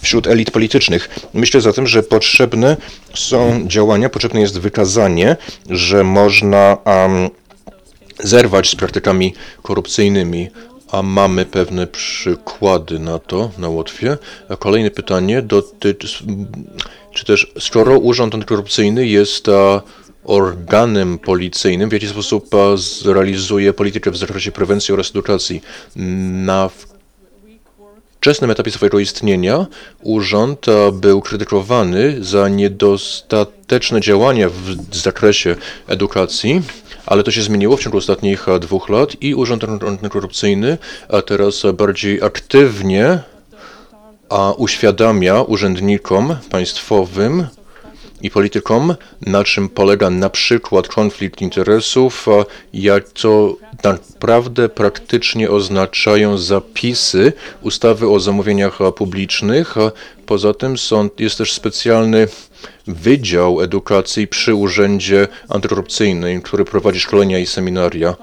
wśród elit politycznych. Myślę zatem, że potrzebne są działania, potrzebne jest wykazanie, że można zerwać z praktykami korupcyjnymi, a mamy pewne przykłady na to na Łotwie. A kolejne pytanie dotyczy, czy też skoro Urząd Antykorupcyjny jest organem policyjnym, w jaki sposób zrealizuje politykę w zakresie prewencji oraz edukacji. Na wczesnym etapie swojego istnienia urząd był krytykowany za niedostateczne działania w zakresie edukacji, ale to się zmieniło w ciągu ostatnich 2 lat i Urząd Antykorupcyjny teraz bardziej aktywnie uświadamia urzędnikom państwowym i politykom, na czym polega na przykład konflikt interesów, co naprawdę praktycznie oznaczają zapisy ustawy o zamówieniach publicznych. Poza tym jest też specjalny Wydział Edukacji przy Urzędzie Antykorupcyjnym, który prowadzi szkolenia i seminaria.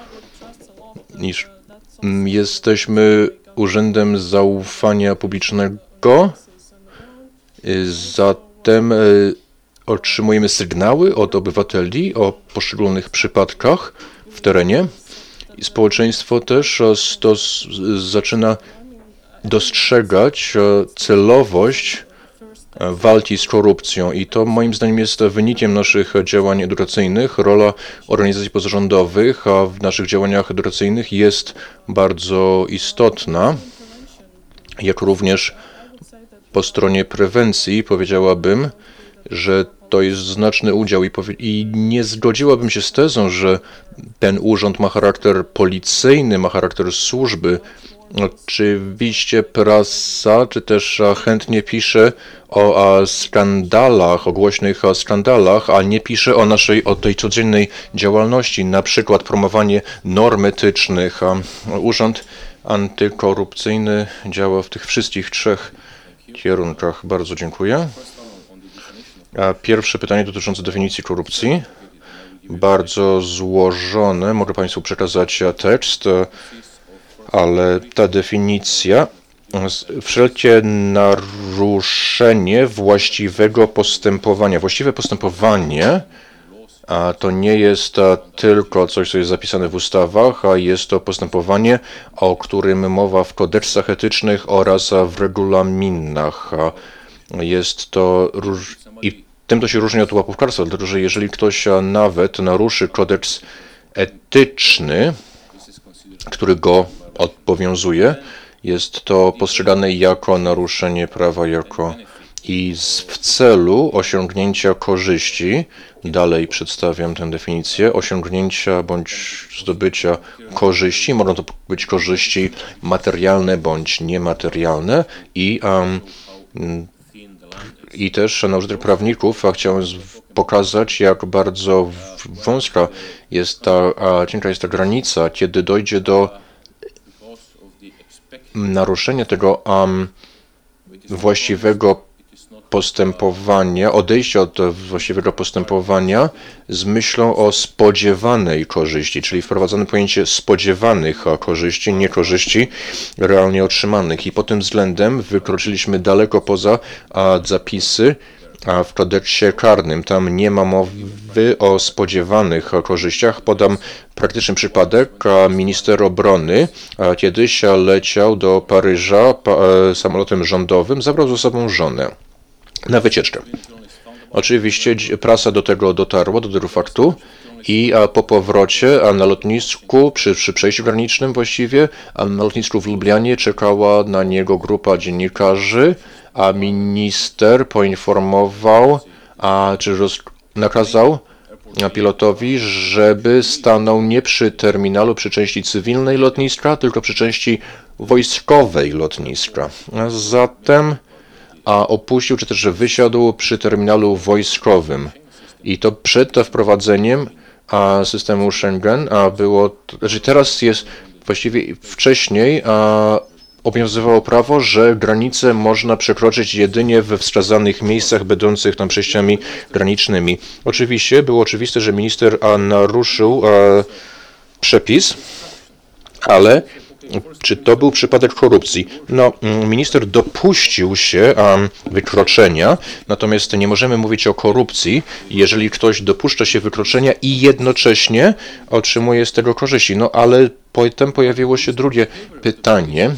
Jesteśmy Urzędem Zaufania Publicznego, zatem otrzymujemy sygnały od obywateli o poszczególnych przypadkach w terenie i społeczeństwo też zaczyna dostrzegać celowość walki z korupcją i to moim zdaniem jest wynikiem naszych działań edukacyjnych. Rola organizacji pozarządowych w naszych działaniach edukacyjnych jest bardzo istotna, jak również po stronie prewencji powiedziałabym, że to jest znaczny udział i nie zgodziłabym się z tezą, że ten urząd ma charakter policyjny, ma charakter służby. Oczywiście prasa, czy też chętnie pisze o skandalach, o głośnych skandalach, a nie pisze o tej codziennej działalności, na przykład promowanie norm etycznych. Urząd Antykorupcyjny działa w tych wszystkich 3 kierunkach. Bardzo dziękuję. Pierwsze pytanie dotyczące definicji korupcji. Bardzo złożone. Mogę Państwu przekazać tekst, ale ta definicja, wszelkie naruszenie właściwego postępowania. Właściwe postępowanie to nie jest tylko coś, co jest zapisane w ustawach, a jest to postępowanie, o którym mowa w kodeksach etycznych oraz w regulaminach. Jest to i tym to się różni od łapówkarstwa, dlatego że jeżeli ktoś nawet naruszy kodeks etyczny, który go obowiązuje, jest to postrzegane jako naruszenie prawa, w celu osiągnięcia korzyści, dalej przedstawiam tę definicję, osiągnięcia bądź zdobycia korzyści, mogą to być korzyści materialne bądź niematerialne i też na użytek prawników chciałem pokazać, jak bardzo wąska jest cienka jest ta granica, kiedy dojdzie do naruszenia tego właściwego postępowania, odejścia od właściwego postępowania z myślą o spodziewanej korzyści, czyli wprowadzone pojęcie spodziewanych korzyści, nie korzyści realnie otrzymanych. I pod tym względem wykroczyliśmy daleko poza zapisy w kodeksie karnym. Tam nie ma mowy o spodziewanych korzyściach. Podam praktyczny przypadek. Minister obrony kiedyś leciał do Paryża samolotem rządowym, zabrał ze sobą żonę na wycieczkę. Oczywiście prasa do tego dotarła, do tego faktu i po powrocie na lotnisku, przy przejściu granicznym właściwie, na lotnisku w Lublianie czekała na niego grupa dziennikarzy, a minister poinformował, czy nakazał pilotowi, żeby stanął nie przy terminalu, przy części cywilnej lotniska, tylko przy części wojskowej lotniska. Zatem opuścił, czy też wysiadł przy terminalu wojskowym. I to przed wprowadzeniem systemu Schengen było, znaczy teraz jest właściwie wcześniej obowiązywało prawo, że granice można przekroczyć jedynie we wskazanych miejscach będących tam przejściami granicznymi. Oczywiście było oczywiste, że minister naruszył przepis, ale Czy to był przypadek korupcji? No, minister dopuścił się wykroczenia, natomiast nie możemy mówić o korupcji, jeżeli ktoś dopuszcza się wykroczenia i jednocześnie otrzymuje z tego korzyści. No, ale potem pojawiło się drugie pytanie.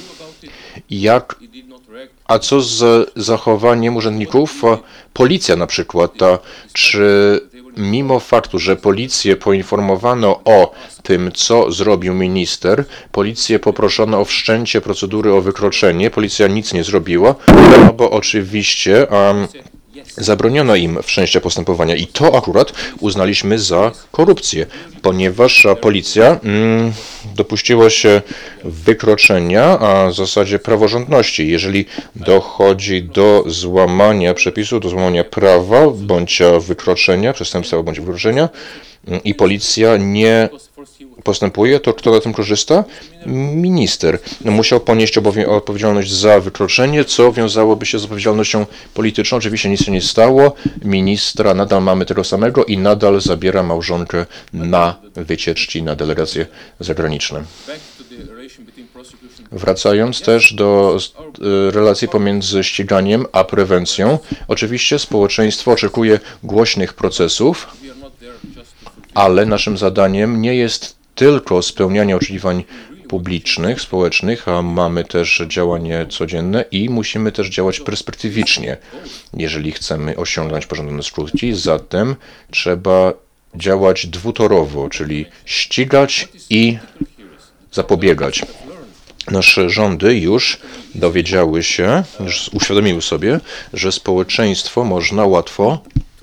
A co z zachowaniem urzędników? Policja na przykład, czy mimo faktu, że policję poinformowano o tym, co zrobił minister, policję poproszono o wszczęcie procedury o wykroczenie, policja nic nie zrobiła, no bo oczywiście zabroniono im wszczęcia postępowania i to akurat uznaliśmy za korupcję, ponieważ policja dopuściła się wykroczenia, a w zasadzie praworządności. Jeżeli dochodzi do złamania przepisów, do złamania prawa, bądź wykroczenia, przestępstwa bądź wykroczenia i policja nie postępuje, to kto na tym korzysta? Minister. Musiał ponieść odpowiedzialność za wykroczenie, co wiązałoby się z odpowiedzialnością polityczną. Oczywiście nic się nie stało. Ministra nadal mamy tego samego i nadal zabiera małżonkę na wycieczki, na delegacje zagraniczne. Wracając też do relacji pomiędzy ściganiem a prewencją, oczywiście społeczeństwo oczekuje głośnych procesów, ale naszym zadaniem nie jest tylko spełnianie oczekiwań publicznych, społecznych, a mamy też działanie codzienne i musimy też działać perspektywicznie, jeżeli chcemy osiągnąć pożądane skutki. Zatem trzeba działać dwutorowo, czyli ścigać i zapobiegać. Nasze rządy już dowiedziały się, już uświadomiły sobie, że społeczeństwo można łatwo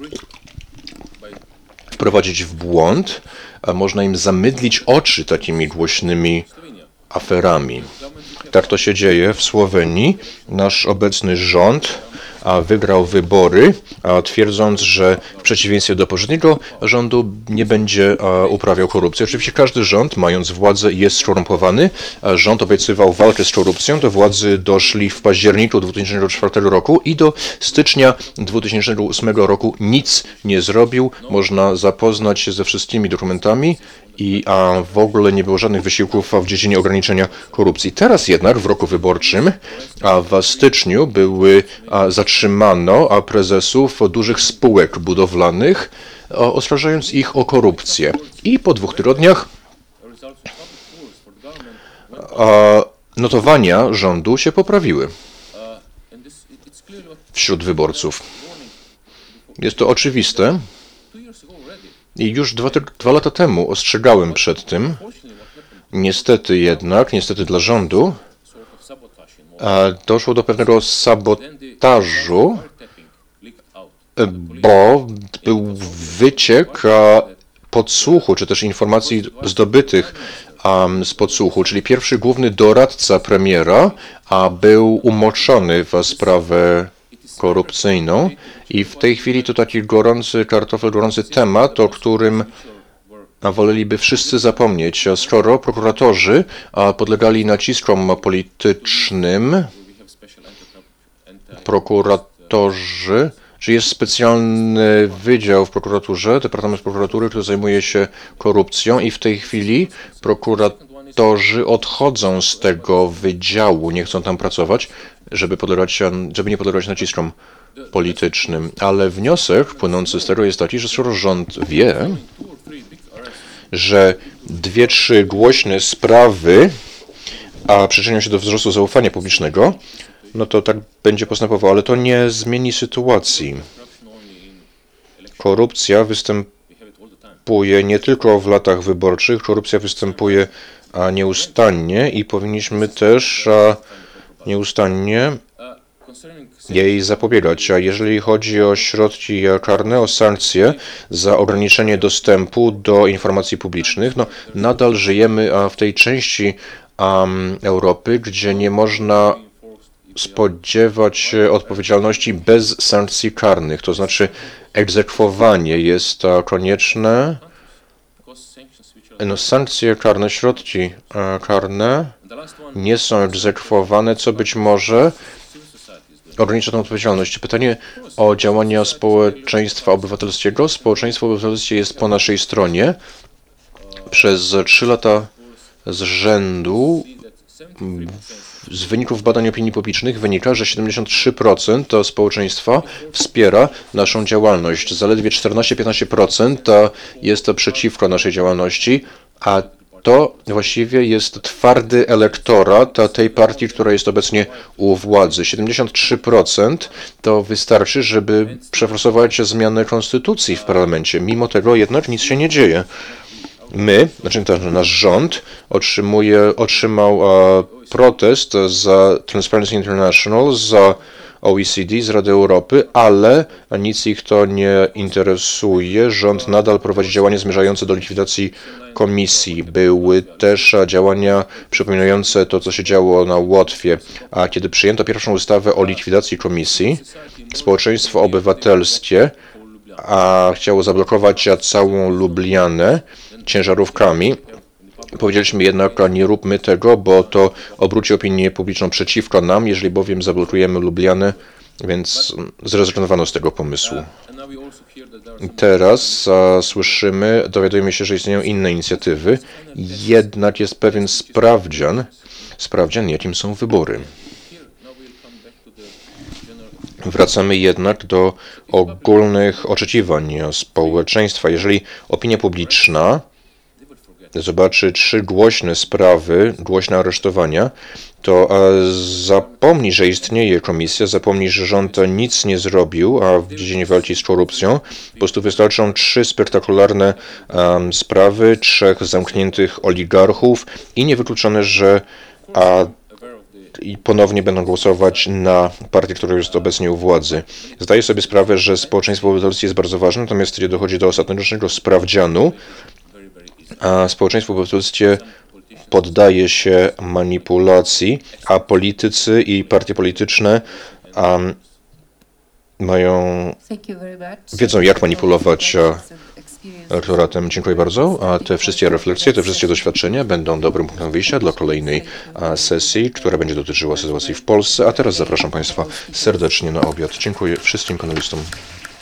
wprowadzić w błąd, a można im zamydlić oczy takimi głośnymi aferami. Tak to się dzieje w Słowenii. Nasz obecny rząd wygrał wybory, twierdząc, że w przeciwieństwie do poprzedniego rządu nie będzie uprawiał korupcji. Oczywiście każdy rząd, mając władzę, jest skorumpowany. Rząd obiecywał walkę z korupcją. Do władzy doszli w październiku 2004 roku i do stycznia 2008 roku nic nie zrobił. Można zapoznać się ze wszystkimi dokumentami i w ogóle nie było żadnych wysiłków w dziedzinie ograniczenia korupcji. Teraz jednak w roku wyborczym, w styczniu zatrzymano prezesów dużych spółek budowlanych, oskarżając ich o korupcję. I po 2 tygodniach notowania rządu się poprawiły wśród wyborców. Jest to oczywiste. I już 2 lata temu ostrzegałem przed tym. Niestety dla rządu, doszło do pewnego sabotażu, bo był wyciek podsłuchu, czy też informacji zdobytych z podsłuchu, czyli pierwszy główny doradca premiera był umoczony w sprawę korupcyjną i w tej chwili to taki gorący temat, o którym woleliby wszyscy zapomnieć. Skoro prokuratorzy podlegali naciskom politycznym, że jest specjalny wydział w prokuraturze, Departament Prokuratury, który zajmuje się korupcją i w tej chwili prokuratorzy odchodzą z tego wydziału, nie chcą tam pracować, żeby nie podlegać naciskom politycznym. Ale wniosek płynący z tego jest taki, że skoro rząd wie, że 2-3 głośne sprawy przyczynią się do wzrostu zaufania publicznego, no to tak będzie postępował, ale to nie zmieni sytuacji. Korupcja występuje nie tylko w latach wyborczych, korupcja występuje nieustannie i powinniśmy też nieustannie jej zapobiegać. A jeżeli chodzi o środki karne, o sankcje za ograniczenie dostępu do informacji publicznych, no nadal żyjemy w tej części Europy, gdzie nie można spodziewać się odpowiedzialności bez sankcji karnych, to znaczy egzekwowanie jest konieczne. No, sankcje karne, środki karne nie są egzekwowane, co być może ogranicza tę odpowiedzialność. Pytanie o działania społeczeństwa obywatelskiego. Społeczeństwo obywatelskie jest po naszej stronie. Przez 3 lata z rzędu z wyników badań opinii publicznych wynika, że 73% to społeczeństwa wspiera naszą działalność. Zaledwie 14-15% to jest to przeciwko naszej działalności, a to właściwie jest twardy elektorat tej partii, która jest obecnie u władzy. 73% to wystarczy, żeby przeforsować zmianę konstytucji w parlamencie. Mimo tego jednak nic się nie dzieje. Nasz rząd otrzymał protest za Transparency International, za OECD, z Rady Europy, ale nic ich to nie interesuje. Rząd nadal prowadzi działania zmierzające do likwidacji komisji. Były też działania przypominające to, co się działo na Łotwie. A kiedy przyjęto pierwszą ustawę o likwidacji komisji, społeczeństwo obywatelskie chciało zablokować całą Lublianę ciężarówkami. Powiedzieliśmy jednak, nie róbmy tego, bo to obróci opinię publiczną przeciwko nam, jeżeli bowiem zablokujemy Lublianę, więc zrezygnowano z tego pomysłu. Teraz dowiadujemy się, że istnieją inne inicjatywy, jednak jest pewien sprawdzian, jakim są wybory. Wracamy jednak do ogólnych oczekiwań społeczeństwa. Jeżeli opinia publiczna zobaczy 3 głośne sprawy, głośne aresztowania, to zapomni, że istnieje komisja, zapomni, że rząd nic nie zrobił w dziedzinie walki z korupcją. Po prostu wystarczą 3 spektakularne sprawy, 3 zamkniętych oligarchów i niewykluczone, że i ponownie będą głosować na partię, która jest obecnie u władzy. Zdaję sobie sprawę, że społeczeństwo obywatelskie jest bardzo ważne, natomiast kiedy dochodzi do ostatecznego sprawdzianu, a społeczeństwo obywatelskie poddaje się manipulacji, a politycy i partie polityczne wiedzą, jak manipulować elektoratem. Dziękuję bardzo. A te wszystkie refleksje, te wszystkie doświadczenia będą dobrym punktem wyjścia dla kolejnej sesji, która będzie dotyczyła sytuacji w Polsce. A teraz zapraszam Państwa serdecznie na obiad. Dziękuję wszystkim panelistom.